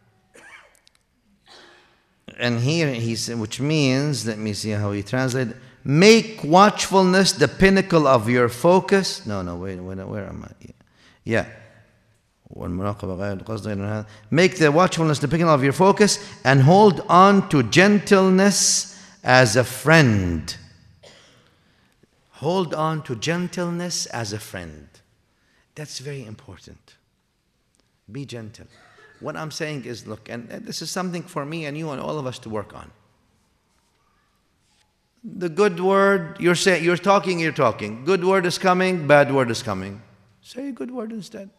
And here he said, which means, let me see how he translates, make watchfulness the pinnacle of your focus. No, no, wait, wait, where am I? Yeah. Make the watchfulness the pinnacle of your focus and hold on to gentleness as a friend. Hold on to gentleness as a friend. That's very important. Be gentle. What I'm saying is, look, and this is something for me and you and all of us to work on. The good word, you're saying, you're talking, you're talking. Good word is coming, bad word is coming. Say a good word instead.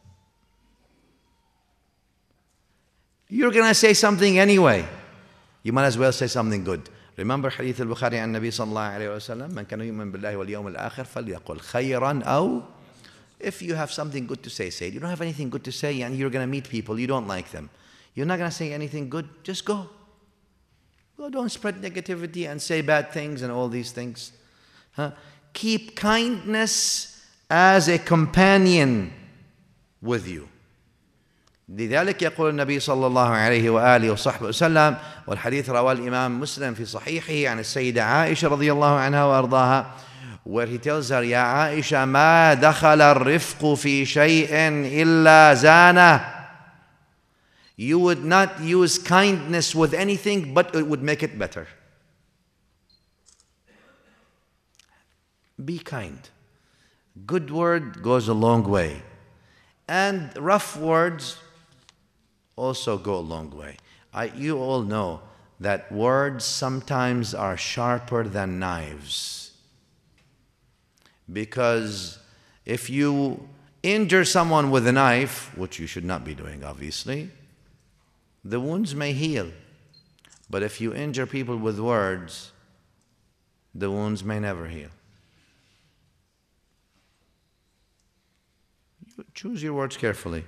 You're going to say something anyway. You might as well say something good. Remember Hadith al-Bukhari and Nabi sallallahu alayhi wa sallam, Man kana yu'min billahi wal yawm al-akhir falyaqul khayran aw. If you have something good to say, say it. You don't have anything good to say and you're going to meet people, you don't like them. You're not going to say anything good, just go. Go, don't spread negativity and say bad things and all these things. Huh? Keep kindness as a companion with you. لذلك يقول النبي صلى الله عليه وآله وصحبه وسلم والحديث رواه الإمام مسلم في صحيحه عن السيدة عائشة رضي الله عنها وأرضاها, where he tells her, يا عائشة ما دخل الرفق في شيء إلا زانه. You would not use kindness with anything, but it would make it better. Be kind. Good word goes a long way. And rough words also go a long way. I, you all know that words sometimes are sharper than knives. Because if you injure someone with a knife, which you should not be doing obviously, the wounds may heal. But if you injure people with words, the wounds may never heal. Choose your words carefully.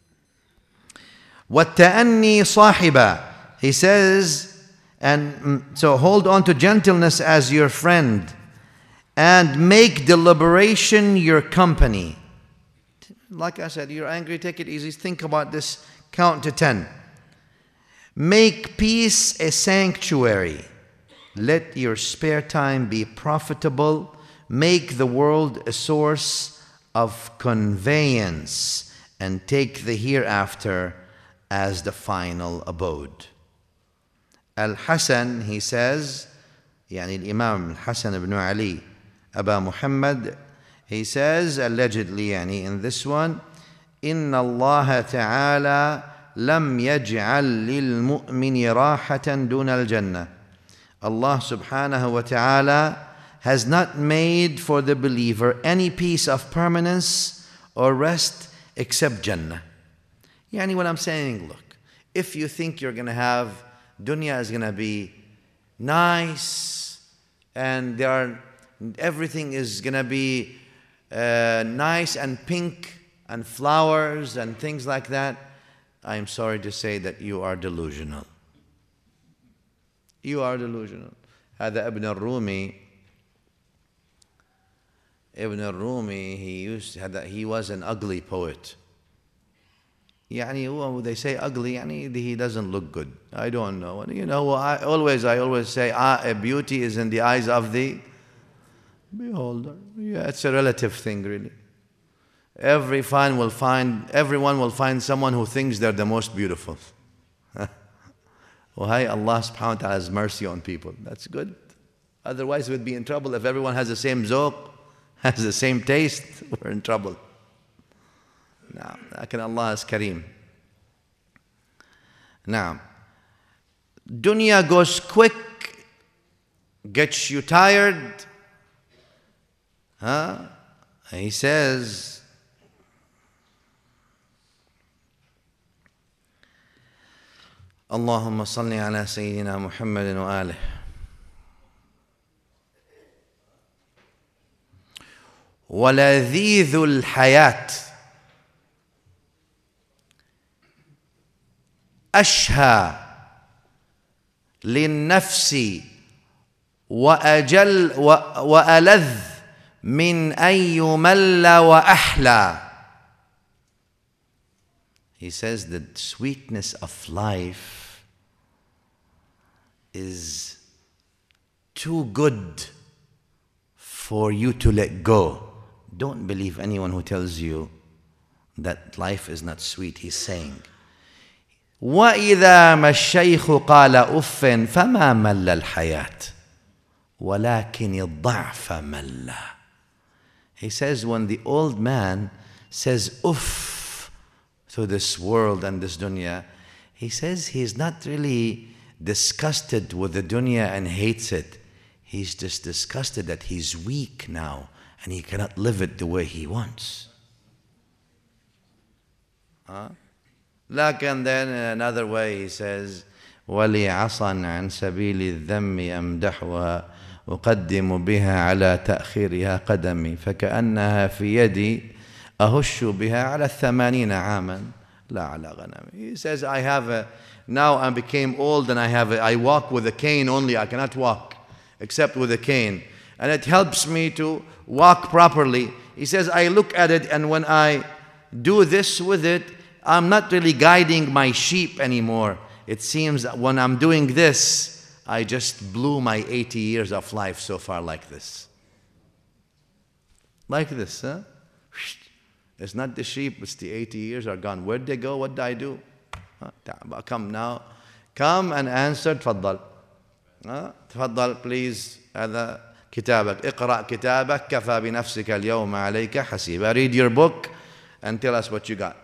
وَالتَّأَنِّي صَاحِبًا. He says, and so hold on to gentleness as your friend, and make deliberation your company. Like I said, you're angry, take it easy. Think about this, count to ten. Make peace a sanctuary. Let your spare time be profitable. Make the world a source of conveyance, and take the hereafter as the final abode. Al-Hasan, he says, يعني Imam Al-Hasan ibn Ali, Aba Muhammad, he says, allegedly, يعني in this one, إن الله تعالى لم يجعل للمؤمن راحة دون الجنة. Allah subhanahu wa ta'ala has not made for the believer any piece of permanence or rest except Jannah. Yani what I'm saying, look, if you think you're going to have, dunya is going to be nice, and there are, everything is going to be uh, nice and pink and flowers and things like that, I am sorry to say that you are delusional. You are delusional. هذا ابن الرومي Ibn al-Rumi, he used had he was an ugly poet. يعني they say ugly, يعني he doesn't look good. I don't know. You know, I always I always say, ah, a beauty is in the eyes of the beholder. Yeah, it's a relative thing, really. Every fan will find, everyone will find someone who thinks they're the most beautiful. Well, hi, Allah subhanahu wa ta'ala has mercy on people. That's good. Otherwise, we'd be in trouble. If everyone has the same zawq, has the same taste, we're in trouble. Now, lakin Allah is Kareem. Now, dunya goes quick, gets you tired. Huh? He says, اللهم صل على سيدنا محمد وآله ولذيذ الحياة أشهى للنفس وأجل وألذ من أن يمل وأحلى. He says the sweetness of life is too good for you to let go. Don't believe anyone who tells you that life is not sweet. He's saying, وَإِذَا مَا الشَّيْخُ قَالَ أُفٍّ فَمَا مَلَّ الْحَيَاةِ وَلَكِنِ الضَّعْفَ مَلَّ. He says when the old man says uff to this world and this dunya, he says he's not really disgusted with the dunya and hates it. He's just disgusted that he's weak now and he cannot live it the way he wants. Huh? لكن then in another way he says, وَلِي عَصًا عَنْ سَبِيلِ الذَّمِّ أَمْدَحُهَا أُقَدِّمُ بِهَا عَلَى تَأْخِيرِهَا قَدَمِي فَكَأَنَّهَا فِي يَدِي أهش بها على الثمانين عاما لا على غنمي. He says, I have a, now I became old and I have a, I walk with a cane only. I cannot walk except with a cane. And it helps me to walk properly. He says, I look at it and when I do this with it, I'm not really guiding my sheep anymore. It seems that when I'm doing this, I just blew my eighty years of life so far like this. Like this, huh? It's not the sheep, it's the eighty years are gone. Where'd they go? What did I do? Huh? Come now. Come and answer. تفضل. huh? تفضل please. هذا كتابك. اقرأ كتابك. كفى بنفسك اليوم عليك حسيبا. Read your book and tell us what you got.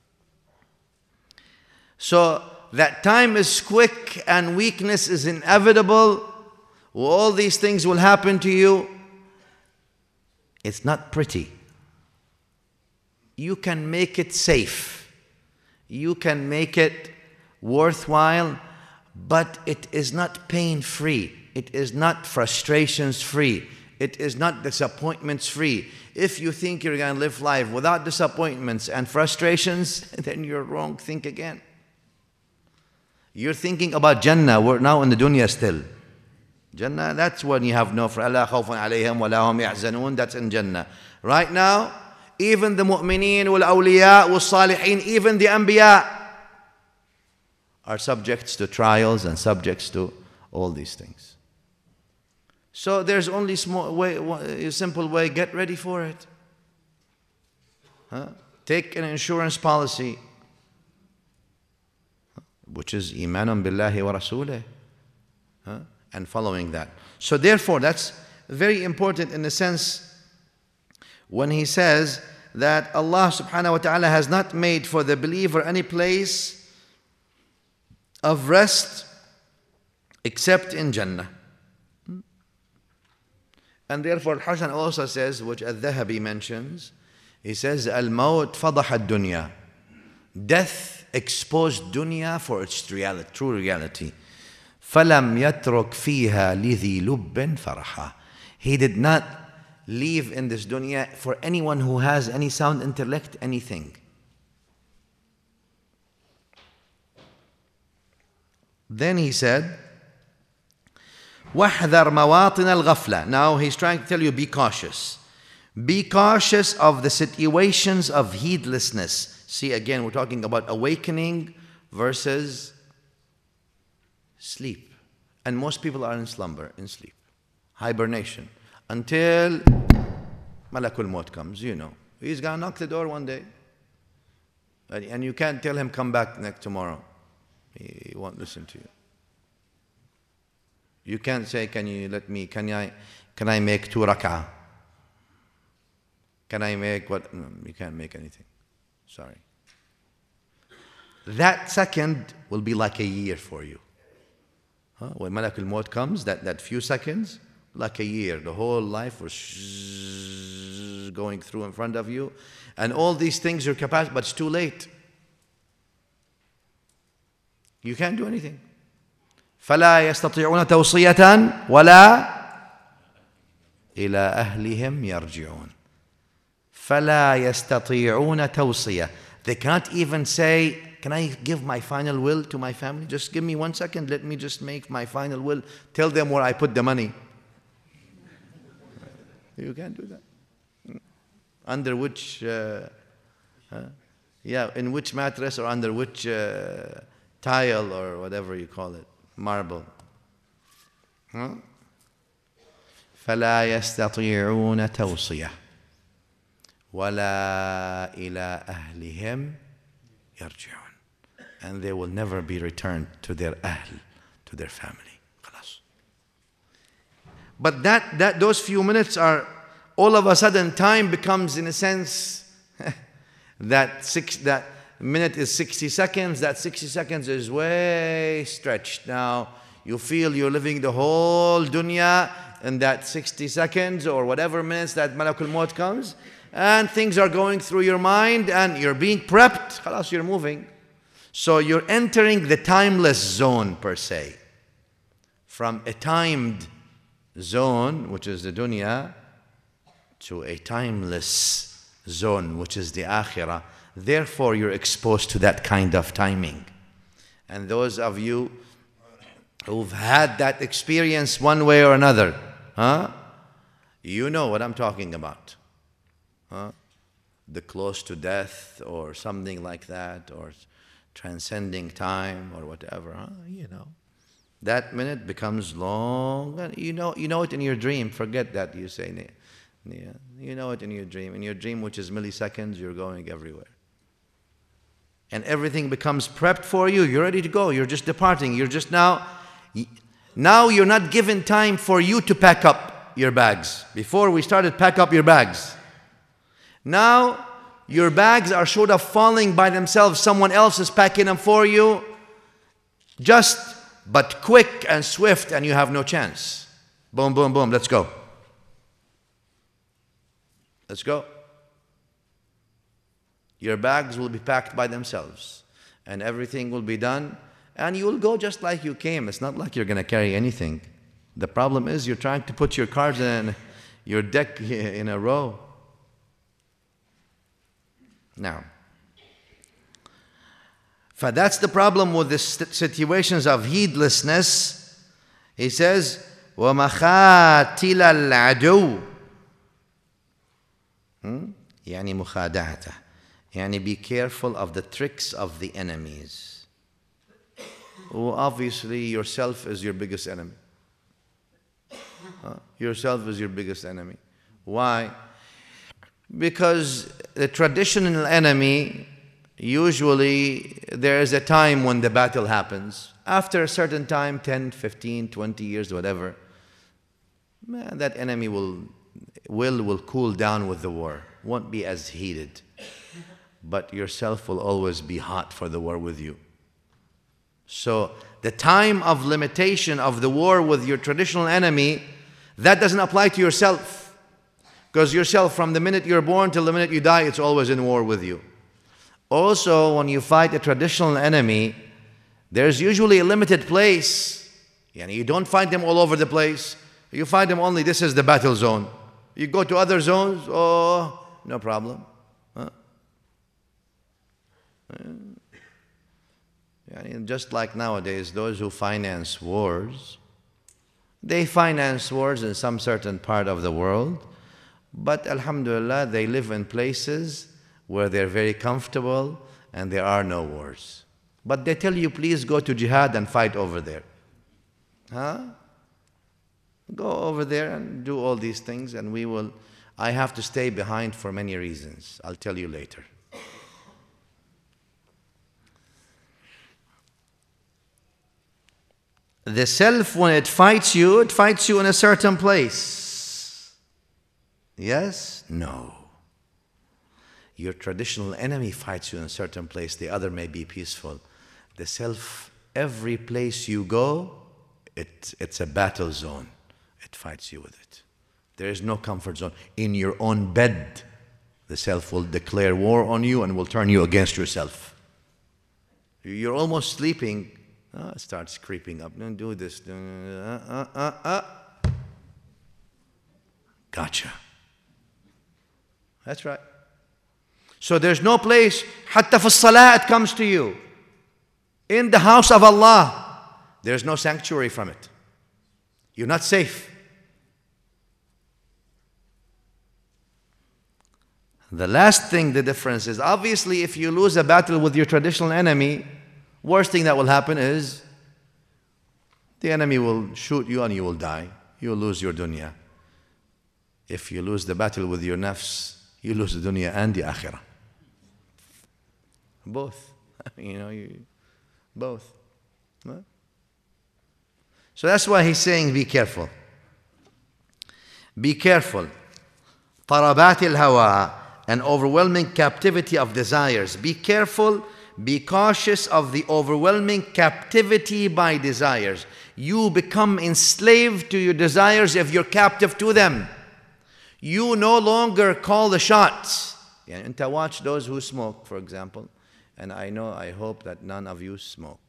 So that time is quick and weakness is inevitable. All these things will happen to you. It's not pretty. You can make it safe. You can make it worthwhile, but it is not pain-free. It is not frustrations-free. It is not disappointments-free. If you think you're going to live life without disappointments and frustrations, then you're wrong. Think again. You're thinking about Jannah. We're now in the dunya still. Jannah, that's when you have no فَلَا خَوْفٌ عَلَيْهِمْ وَلَا هُمْ يَحْزَنُونَ. That's in Jannah. Right now, even the mu'mineen, wal awliya, wal salihin, even the anbiya are subjects to trials and subjects to all these things. So there's only small way, a simple way, get ready for it. Huh? Take an insurance policy, which is imanun billahi wa rasulih, huh? And following that. So therefore, that's very important in the sense when he says that Allah subhanahu wa ta'ala has not made for the believer any place of rest except in Jannah. And therefore Hassan also says, which Al-Dhahabi mentions, he says, Al-Maut fadaha ad-dunya. Death exposed dunya for its reality, true reality. فَلَمْ يَتْرُكْ فِيهَا لِذِي لُبٍّ فَرَحًا. He did not leave in this dunya for anyone who has any sound intellect, anything. Then he said, وَاحْذَرْ مَوَاطِنَ الْغَفْلَةِ. Now he's trying to tell you, be cautious. Be cautious of the situations of heedlessness. See, again, we're talking about awakening versus sleep. And most people are in slumber, in sleep. Hibernation. Until Malakul Maut comes, you know. He's going to knock the door one day. And you can't tell him, come back next tomorrow. He won't listen to you. You can't say, can you let me, can I, can I make two rak'ah? Can I make what? No, you can't make anything. Sorry. That second will be like a year for you. Huh? When Malakul Maut comes, that, that few seconds, like a year. The whole life was going through in front of you. And all these things are capacity, but it's too late. You can't do anything. فَلَا يَسْتَطِيعُونَ تَوْصِيَةً وَلَا إِلَىٰ أَهْلِهِمْ يَرْجِعُونَ. فَلَا يَسْتَطِيعُونَ تَوْصِيَةً. They can't even say, can I give my final will to my family? Just give me one second, let me just make my final will. Tell them where I put the money. You can't do that. Under which, uh, uh, yeah, in which mattress or under which uh, tile or whatever you call it, marble. Huh? فَلَا يَسْتَطِيعُونَ تَوْصِيَةً وَلَا إِلَىٰ أَهْلِهِمْ يَرْجِعُونَ. And they will never be returned to their ahl, to their family. خلاص. But that, that those few minutes are, all of a sudden time becomes, in a sense, that six, that minute is sixty seconds, that sixty seconds is way stretched. Now, you feel you're living the whole dunya in that sixty seconds or whatever minutes that Malakul Maut comes, and things are going through your mind and you're being prepped. خلاص, you're moving. So you're entering the timeless zone per se. From a timed zone, which is the dunya, to a timeless zone, which is the akhirah. Therefore, you're exposed to that kind of timing. And those of you who've had that experience one way or another, huh? You know what I'm talking about. Huh? The close to death or something like that, or transcending time or whatever, huh? You know. That minute becomes long. You know, you know it in your dream. Forget that you say. Yeah, you know it in your dream. In your dream, which is milliseconds, you're going everywhere. And everything becomes prepped for you. You're ready to go. You're just departing. You're just now, now you're not given time for you to pack up your bags. Before we started, pack up your bags. Now, your bags are sort of falling by themselves. Someone else is packing them for you. Just, but quick and swift, and you have no chance. Boom, boom, boom. Let's go. Let's go. Your bags will be packed by themselves, and everything will be done, and you will go just like you came. It's not like you're going to carry anything. The problem is you're trying to put your cards in your deck in a row. Now, for that's the problem with the situations of heedlessness. He says, وَمَخَاتِلَ الْعَدُوِّ يعني مخادعته. Yani be careful of the tricks of the enemies. Well, obviously, yourself is your biggest enemy. Huh? Yourself is your biggest enemy. Why? Because the traditional enemy, usually there is a time when the battle happens. After a certain time, ten, fifteen, twenty years, whatever, man, that enemy will, will, will cool down with the war. Won't be as heated. But yourself will always be hot for the war with you. So the time of limitation of the war with your traditional enemy, That doesn't apply to yourself. Because yourself, from the minute you're born till the minute you die, it's always in war with you. Also, when you fight a traditional enemy, there's usually a limited place. Yani you don't find them all over the place. You find them only, this is the battle zone. You go to other zones, oh, no problem. Huh? Yani just like nowadays, those who finance wars, they finance wars in some certain part of the world, but alhamdulillah, they live in places where they're very comfortable and there are no wars. But they tell you, please go to jihad and fight over there. Huh? Go over there and do all these things and we will... I have to stay behind for many reasons. I'll tell you later. The self, when it fights you, it fights you in a certain place. Yes? No. Your traditional enemy fights you in a certain place. The other may be peaceful. The self, every place you go, it, it's a battle zone. It fights you with it. There is no comfort zone. In your own bed, the self will declare war on you and will turn you against yourself. You're almost sleeping. Oh, it starts creeping up. Don't do this. Uh, uh, uh, uh. Gotcha. That's right. So there's no place, hatta fi salah it comes to you. In the house of Allah, there's no sanctuary from it. You're not safe. The last thing, the difference is, obviously if you lose a battle with your traditional enemy, worst thing that will happen is the enemy will shoot you and you will die. You will lose your dunya. If you lose the battle with your nafs, you lose the dunya and the akhirah. Both. You know, you, both. Huh? So that's why he's saying be careful. Be careful. طربات الهوى, an overwhelming captivity of desires. Be careful. Be cautious of the overwhelming captivity by desires. You become enslaved to your desires if you're captive to them. You no longer call the shots. Yeah, and to watch those who smoke, for example. And I know, I hope that none of you smoke.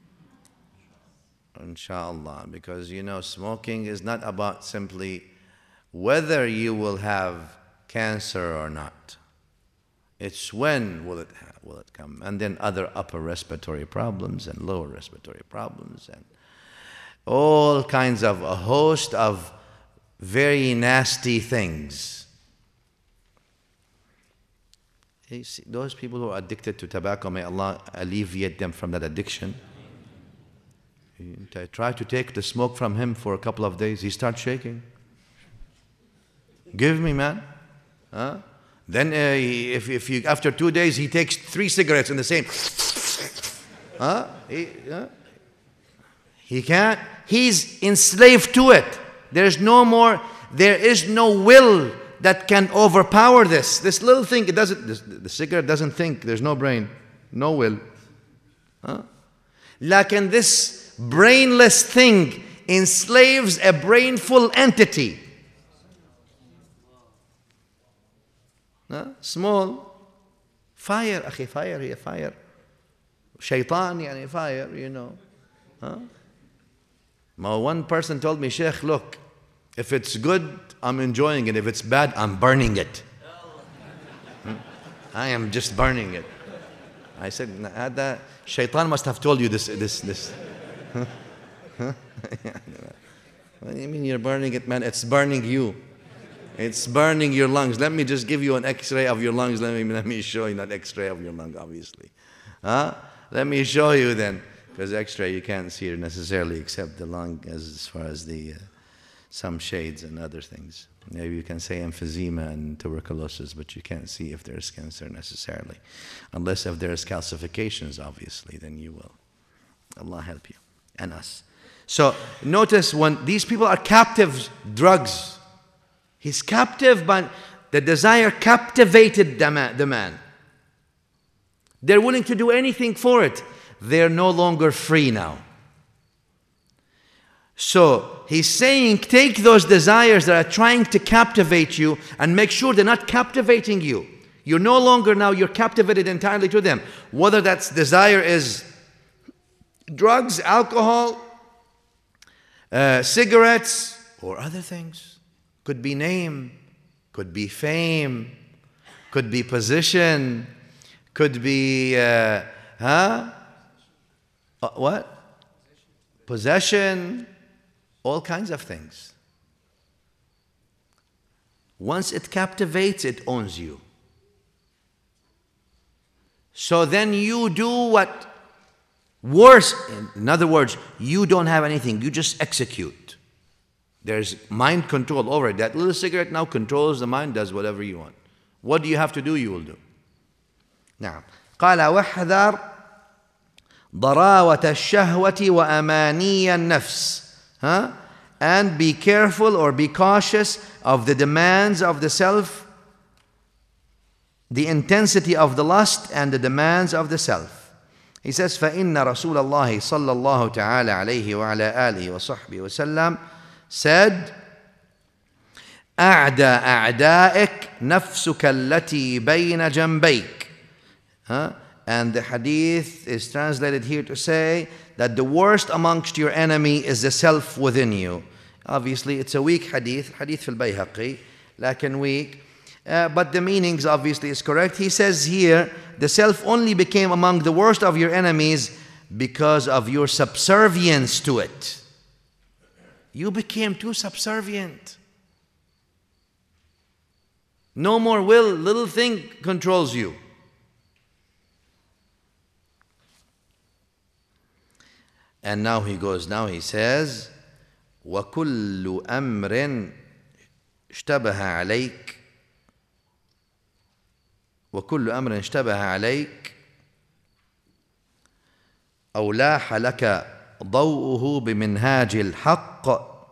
Inshallah. Because, you know, smoking is not about simply whether you will have cancer or not. It's when will it have. Will it come? And then other upper respiratory problems and lower respiratory problems and all kinds of, a host of very nasty things. You see, those people who are addicted to tobacco, may Allah alleviate them from that addiction. I try to take the smoke from him for a couple of days, he starts shaking. Give me, man. Huh? Then uh, if, if you, after two days he takes three cigarettes in the same, huh? He, uh, he can't, he's enslaved to it. There's no more, there is no will that can overpower this. This little thing, it doesn't, this, the cigarette doesn't think, there's no brain, no will. Huh? Like in this brainless thing enslaves a brainful entity. Huh? Small fire, أخي, fire here, fire. Shaitan, yani fire, you know. Huh? Well, one person told me, Sheikh, look, if it's good, I'm enjoying it. If it's bad, I'm burning it. Hmm? I am just burning it. I said, Hada, Shaitan must have told you this, this, this. What do you mean you're burning it, man? It's burning you. It's burning your lungs. Let me just give you an x-ray of your lungs. Let me, let me show you, not x-ray of your lung, obviously. Huh? Let me show you then. Because x-ray you can't see it necessarily except the lung as far as the uh, some shades and other things. Maybe you can say emphysema and tuberculosis, but you can't see if there's cancer necessarily. Unless if there's calcifications, obviously, then you will. Allah help you and us. So notice when these people are captive drugs, he's captive, but the desire captivated the man, the man. They're willing to do anything for it. They're no longer free now. So he's saying, take those desires that are trying to captivate you and make sure they're not captivating you. You're no longer now, you're captivated entirely to them. Whether that desire is drugs, alcohol, uh, cigarettes, or other things. Could be name, could be fame, could be position, could be, uh, huh? Uh, what? Possession, all kinds of things. Once it captivates, it owns you. So then you do what? Worse, in other words, you don't have anything, you just execute. There's mind control over it. That little cigarette now controls the mind, does whatever you want. What do you have to do, you will do. Now, قال واحذر ضراوة الشهوة وأماني النفس. Huh? And be careful or be cautious of the demands of the self, the intensity of the lust and the demands of the self. He says, فَإِنَّ رَسُولَ اللَّهِ صَلَّى اللَّهُ تَعَالَى عَلَيْهِ وَعَلَى آلِهِ وَصَحْبِهِ وَسَلَّمَ said, أَعْدَى أَعْدَائِكَ نَفْسُكَ الَّتِي بَيْنَ جَنْبَيْكَ. Huh? And the hadith is translated here to say that the worst amongst your enemy is the self within you. Obviously, it's a weak hadith, hadith fil Bayhaqi, lakin weak. Uh, but the meanings obviously is correct. He says here, the self only became among the worst of your enemies because of your subservience to it. You became too subservient. No more will, little thing controls you. And now he goes, now he says, وَكُلُّ أَمْرٍ اشْتَبَهَ عَلَيْكَ وكل أمر اشتبه عليك أو لاح لك ضوءه بمنهاج الحق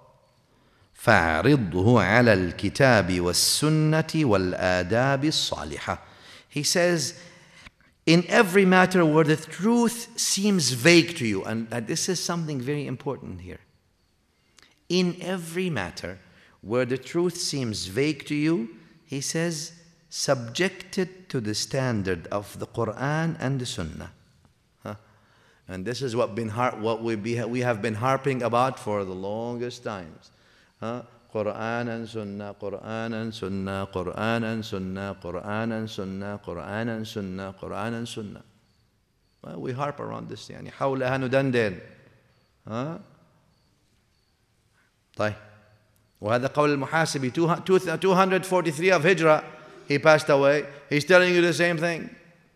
فاعرضه على الكتاب والسنة والآداب الصالحة. He says, in every matter where the truth seems vague to you, and this is something very important here. In every matter where the truth seems vague to you, he says, subjected to the standard of the Quran and the Sunnah. Huh? And this is what, been har- what we, be, we have been harping about for the longest times. Huh? Quran and Sunnah, Quran and Sunnah, Quran and Sunnah, Quran and Sunnah, Quran and Sunnah, Quran and Sunnah. Well, we harp around this. يعني حولها ندندن. ها؟ طيب. وهذا قول المحاسبي two hundred forty-three of Hijrah. He passed away. He's telling you the same thing.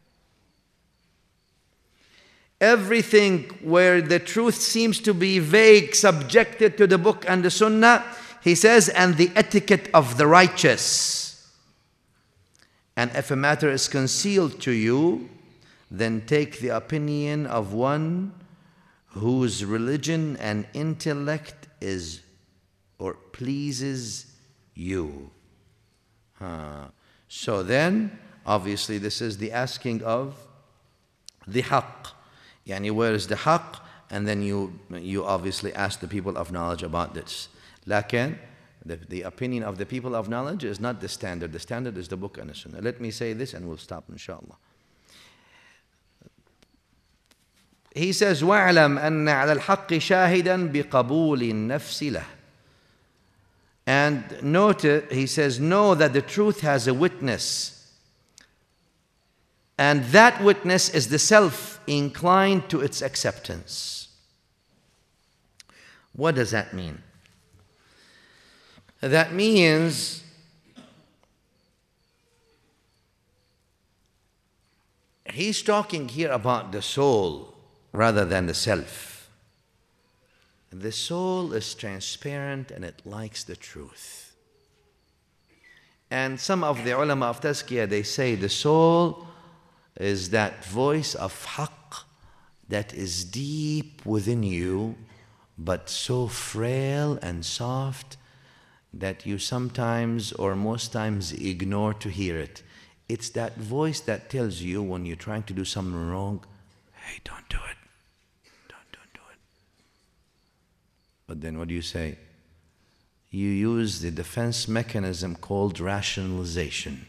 Everything where the truth seems to be vague, subjected to the book and the Sunnah, he says, and the etiquette of the righteous. And if a matter is concealed to you, then take the opinion of one whose religion and intellect is or pleases you. Huh. So then, obviously, this is the asking of the haqq. Yani, where is the haqq? And then you, you obviously ask the people of knowledge about this. Lakin, the, the opinion of the people of knowledge is not the standard. The standard is the book and the sunnah. Let me say this and we'll stop, inshallah. He says, وَاعْلَمْ أَنَّ عَلَى الْحَقِّ شَاهِدًا بِقَبُولِ النَّفْسِ لَهُ. And note it, he says, know that the truth has a witness. And that witness is the self inclined to its acceptance. What does that mean? That means he's talking here about the soul rather than the self. The soul is transparent and it likes the truth. And some of the ulama of tazkiyah, they say the soul is that voice of haqq that is deep within you, but so frail and soft that you sometimes or most times ignore to hear it. It's that voice that tells you when you're trying to do something wrong, hey, don't do it. But then what do you say? You use the defense mechanism called rationalization.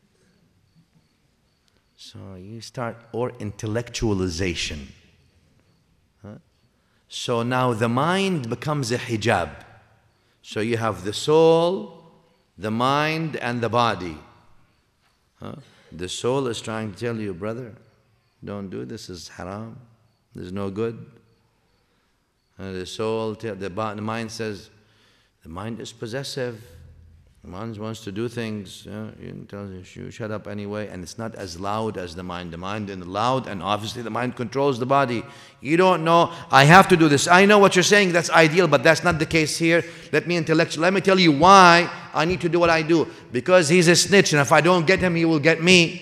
So you start, or intellectualization. Huh? So now the mind becomes a hijab. So you have the soul, the mind, and the body. Huh? The soul is trying to tell you, brother, don't do this, is haram. There's no good. And the soul, the, the mind says, the mind is possessive. The mind wants to do things. You know, it tells you, you shut up anyway. And it's not as loud as the mind. The mind is loud, and obviously the mind controls the body. You don't know, I have to do this. I know what you're saying, that's ideal, but that's not the case here. Let me intellectual. Let me tell you why I need to do what I do. Because he's a snitch, and if I don't get him, he will get me.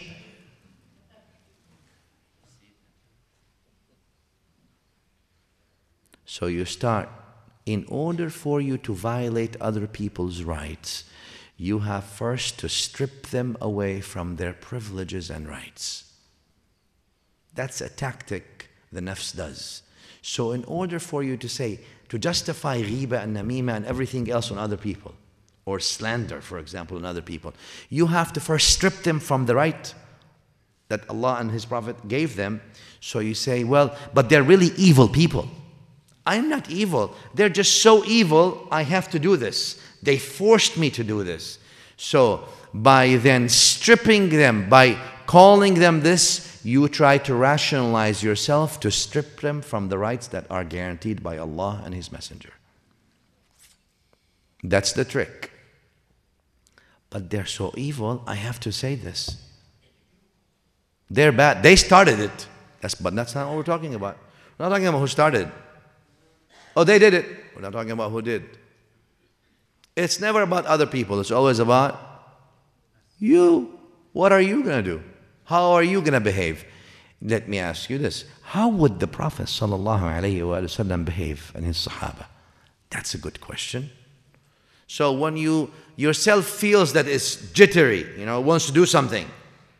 So you start, in order for you to violate other people's rights, you have first to strip them away from their privileges and rights. That's a tactic the nafs does. So in order for you to say, to justify ghiba and namima and everything else on other people, or slander, for example, on other people, you have to first strip them from the right that Allah and His Prophet gave them. So you say, well, but they're really evil people. I'm not evil. They're just so evil, I have to do this. They forced me to do this. So by then stripping them, by calling them this, you try to rationalize yourself to strip them from the rights that are guaranteed by Allah and His Messenger. That's the trick. But they're so evil, I have to say this. They're bad. They started it. That's, but that's not what we're talking about. We're not talking about who started. Oh, they did it. We're not talking about who did. It's never about other people. It's always about you. What are you going to do? How are you going to behave? Let me ask you this. How would the Prophet ﷺ behave and his Sahaba? That's a good question. So when you yourself feels that it's jittery, you know, wants to do something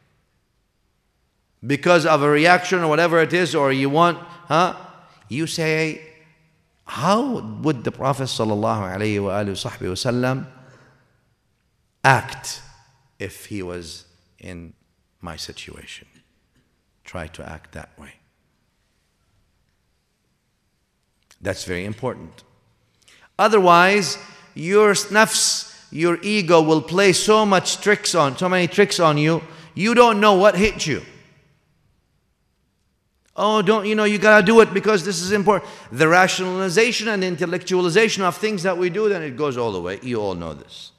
because of a reaction or whatever it is, or you want, huh? You say, how would the Prophet ﷺ act if he was in my situation? Try to act that way. That's very important. Otherwise, your nafs, your ego will play so much tricks on, so many tricks on you, you don't know what hit you. Oh, don't, you know, you gotta do it because this is important. The rationalization and intellectualization of things that we do, then it goes all the way. You all know this.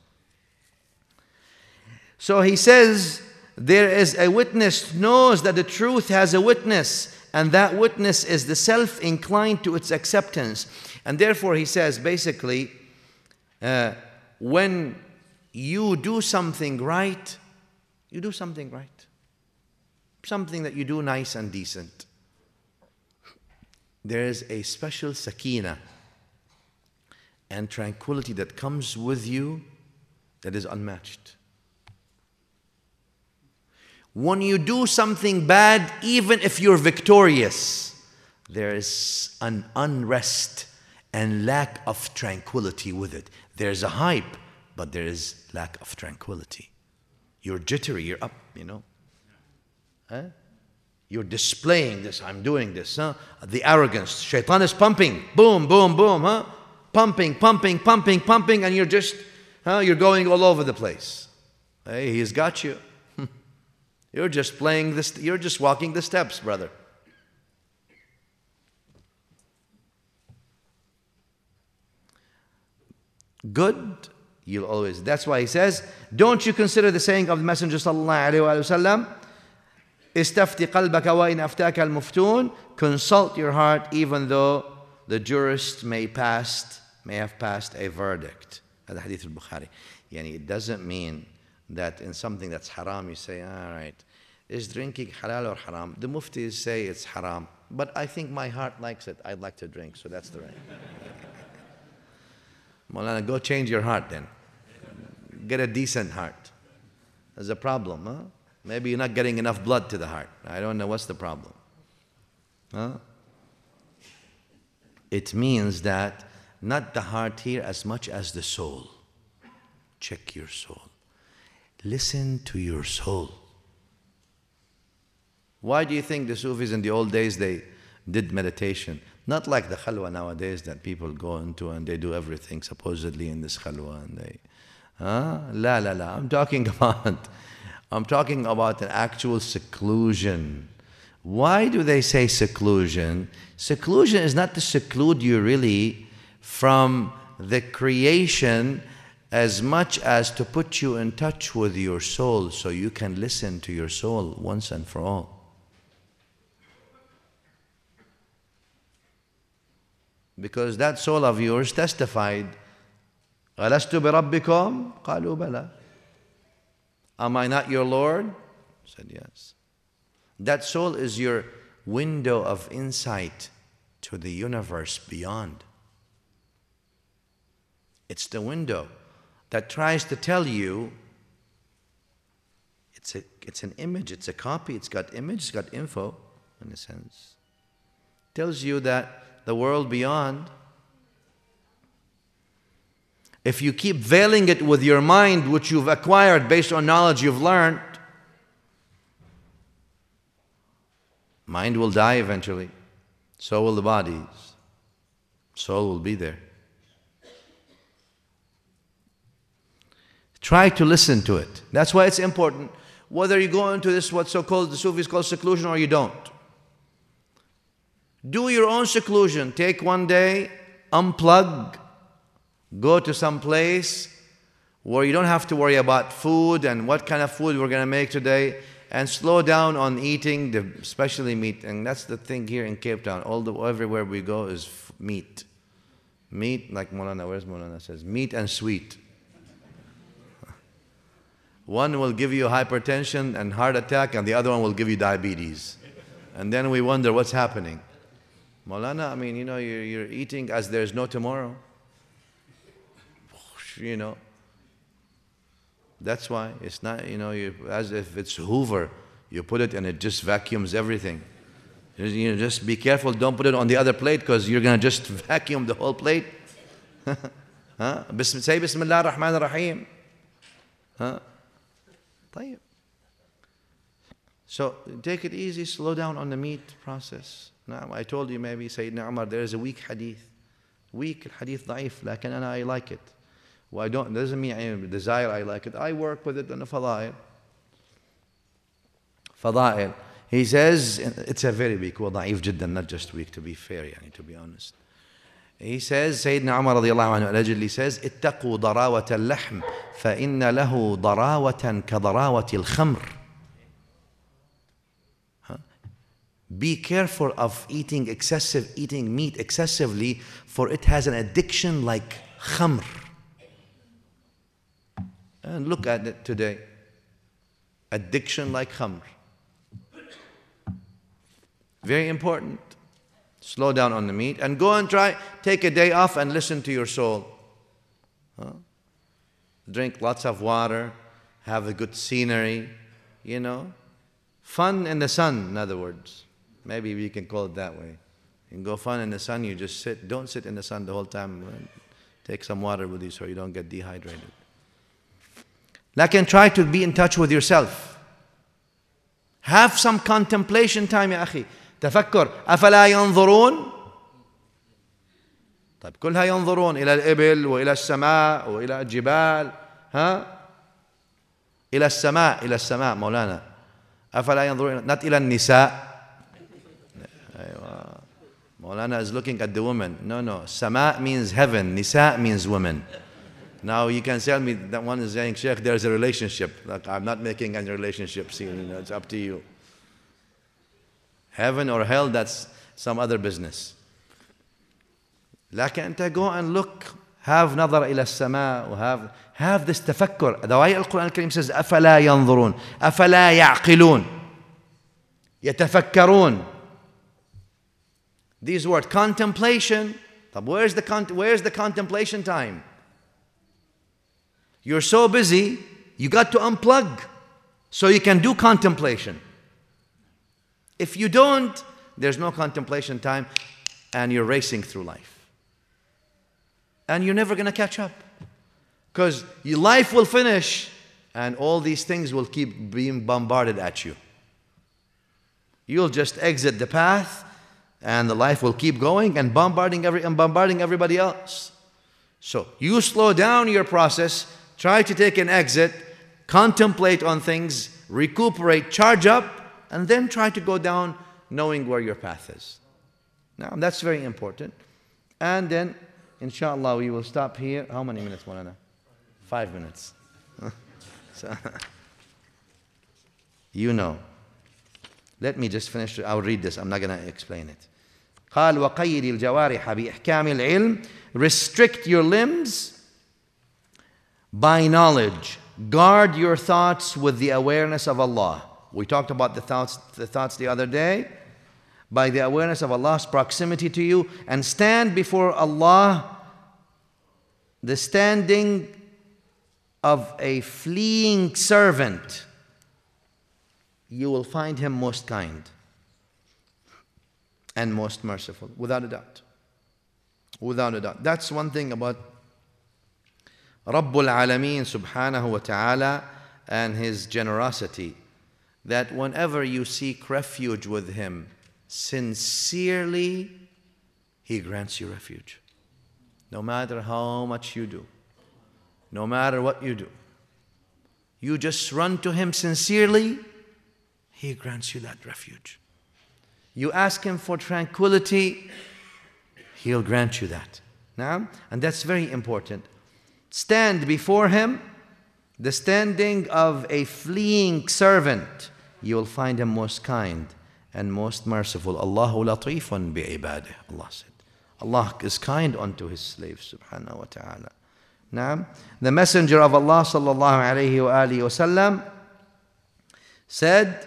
So he says, there is a witness, knows that the truth has a witness, and that witness is the self inclined to its acceptance. And therefore he says, basically, uh, when you do something right, you do something right. Something that you do nice and decent. There is a special sakina and tranquility that comes with you that is unmatched. When you do something bad, even if you're victorious, there is an unrest and lack of tranquility with it. There's a hype, but there is lack of tranquility. You're jittery, you're up, you know. Huh? You're displaying this, I'm doing this, huh? The arrogance. Shaitan is pumping. Boom, boom, boom, huh? Pumping, pumping, pumping, pumping, and you're just, huh? You're going all over the place. Hey, he's got you. You're just playing this, you're just walking the steps, brother. Good, you'll always. That's why he says, don't you consider the saying of the Messenger sallallahu alaihi wasallam, استفتي قلبك وإن أفتاك المفتون, consult your heart even though the jurist may passed may have passed a verdict. هذا حديث البخاري. يعني it doesn't mean that in something that's haram you say, all right, is drinking halal or haram? The muftis say it's haram, but I think my heart likes it. I'd like to drink, so that's the right. Maulana, go change your heart then. Get a decent heart. There's a problem, huh? Maybe you're not getting enough blood to the heart. I don't know what's the problem. Huh? It means that not the heart here as much as the soul. Check your soul. Listen to your soul. Why do you think the Sufis in the old days, they did meditation? Not like the khalwa nowadays that people go into and they do everything supposedly in this khalwa. And they, huh? La la la. I'm talking about, I'm talking about an actual seclusion. Why do they say seclusion? Seclusion is not to seclude you really from the creation as much as to put you in touch with your soul so you can listen to your soul once and for all. Because that soul of yours testified, أَلَسْتُ بِرَبِّكُمْ قَالُوا بَلَى. Am I not your Lord? Said yes. That soul is your window of insight to the universe beyond. It's the window that tries to tell you, it's, a, it's an image, it's a copy, it's got image, it's got info, in a sense. Tells you that the world beyond, if you keep veiling it with your mind, which you've acquired based on knowledge you've learned, mind will die eventually. So will the bodies. Soul will be there. Try to listen to it. That's why it's important. Whether you go into this, what's so-called, the Sufis call seclusion, or you don't. Do your own seclusion. Take one day, unplug, go to some place where you don't have to worry about food and what kind of food we're going to make today, and slow down on eating, the, especially meat. And that's the thing here in Cape Town. All the, everywhere we go is f- meat. Meat, like Maulana, where's Maulana says? Meat and sweet. One will give you hypertension and heart attack, and the other one will give you diabetes. And then we wonder what's happening. Maulana, I mean, you know, you're, you're eating as there's no tomorrow. You know. That's why it's not, you know, you, as if it's Hoover. You put it and it just vacuums everything. You know, just be careful, don't put it on the other plate because you're going to just vacuum the whole plate. Huh? Say Bismillah ar-Rahman ar-Rahim. Huh? طيب. So take it easy, slow down on the meat process. Now, I told you maybe, Sayyidina Umar, there is a weak hadith. Weak hadith ضعيف, لكن أنا I like it. Well, I don't, doesn't mean I desire I like it. I work with it in the fada'il. Fada'il. He says, it's a very weak, well, ضعيف جدا, not just weak, to be fair, yani, to be honest. He says, Sayyidina Umar radiallahu anhu allegedly says, اتقوا ضراوة اللحم فإن له ضراوة كضراوة الخمر. Be careful of eating excessive, eating meat excessively, for it has an addiction like khamr. And look at it today. Addiction like khamr. Very important. Slow down on the meat and go and try, take a day off and listen to your soul. Huh? Drink lots of water, have a good scenery, you know. Fun in the sun, in other words. Maybe we can call it that way. You can go fun in the sun, you just sit. Don't sit in the sun the whole time. Take some water with you so you don't get dehydrated. Lakin try to be in touch with yourself. Have some contemplation time يا أخي. تفكر أفلا ينظرون طيب كلها ينظرون إلى الإبل وإلى السماء وإلى الجبال ها إلى السماء إلى السماء مولانا أفلا ينظرون not إلى النساء أيوة. Maulana is looking at the woman. No, no. Sama means heaven. Nisa means women. Now you can tell me that one is saying, Sheikh, there's a relationship. Like, I'm not making any relationships here. You know, it's up to you. Heaven or hell, that's some other business. لكن أنت go and look. Have نظر إلى السماء وهave have this تفكر. The way Al-Quran Al-Karim says, أفلا ينظرون أفلا يعقلون يتفكرون. These words, contemplation. Where's the, con- where's the contemplation time? You're so busy, you got to unplug so you can do contemplation. If you don't, there's no contemplation time and you're racing through life. and you're never going to catch up. Because your life will finish and all these things will keep being bombarded at you. You'll just exit the path and the life will keep going and bombarding every and bombarding everybody else. So you slow down your process, try to take an exit, contemplate on things, recuperate, charge up, and then try to go down knowing where your path is. Now that's very important. And then inshallah we will stop here. How many minutes, Maulana? Five minutes. So, you know. Let me just finish. I'll read this. I'm not going to explain it. قال وقيد الجوارح بإحكام العلم. Restrict your limbs by knowledge. Guard your thoughts with the awareness of Allah. We talked about the thoughts, the thoughts the other day. By the awareness of Allah's proximity to you, and stand before Allah, the standing of a fleeing servant. You will find him most kind and most merciful, without a doubt. Without a doubt. That's one thing about Rabbul Alameen subhanahu wa ta'ala and his generosity, that whenever you seek refuge with him sincerely, he grants you refuge. No matter how much you do, no matter what you do, you just run to him sincerely, he grants you that refuge. You ask him for tranquility, he'll grant you that. Now, and that's very important. Stand before him, the standing of a fleeing servant. You will find him most kind and most merciful. Allahu latifun bi'ibadih. Allah said. Allah is kind unto his slaves, subhanahu wa ta'ala. Now, the Messenger of Allah sallallahu alayhi wa alihi wa sallam said,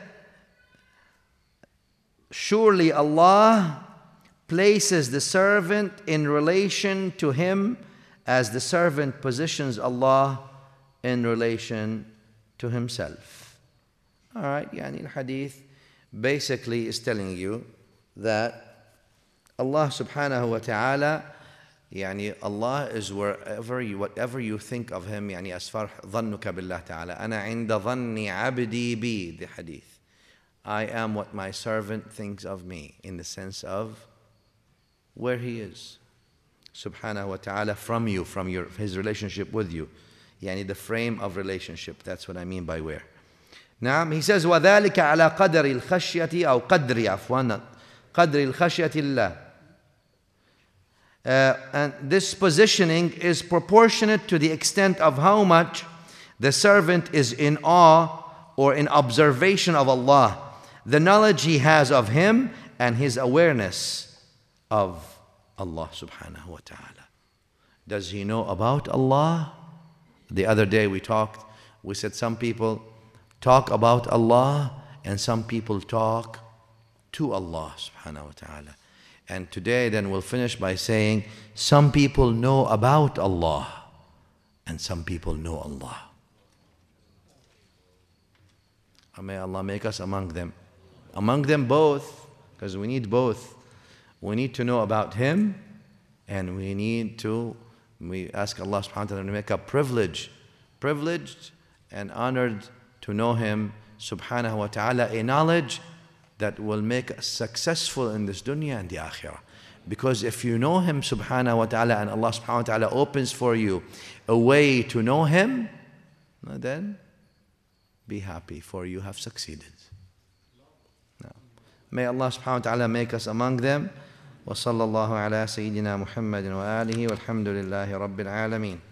surely Allah places the servant in relation to him as the servant positions Allah in relation to himself. All right, yani al-hadith basically is telling you that Allah subhanahu wa ta'ala, yani Allah is wherever you, whatever you think of him, yani as far dhannuka billah ta'ala, ana inda dhanni abdi bi, the hadith. I am what my servant thinks of me, in the sense of where he is, subhanahu wa ta'ala, from you, from your his relationship with you, yani the frame of relationship. That's what I mean by where. Now he says وَذَلِكَ عَلَى قَدْرِ الْخَشْيَةِ أو قدر عفوا قدر الخشية الله. Uh, and this positioning is proportionate to the extent of how much the servant is in awe or in observation of Allah, the knowledge he has of him, and his awareness of Allah subhanahu wa ta'ala. Does he know about Allah? The other day we talked, we said some people talk about Allah and some people talk to Allah subhanahu wa ta'ala. And today then we'll finish by saying some people know about Allah and some people know Allah. And may Allah make us among them. Among them both, because we need both. We need to know about Him, and we need to, we ask Allah subhanahu wa ta'ala to make a privilege, privileged and honored to know Him subhanahu wa ta'ala, a knowledge that will make us successful in this dunya and the akhirah. Because if you know Him subhanahu wa ta'ala and Allah subhanahu wa ta'ala opens for you a way to know Him, then be happy, for you have succeeded. Now, may Allah subhanahu wa ta'ala make us among them. وصلى الله على سيدنا محمد وآله والحمد لله رب العالمين.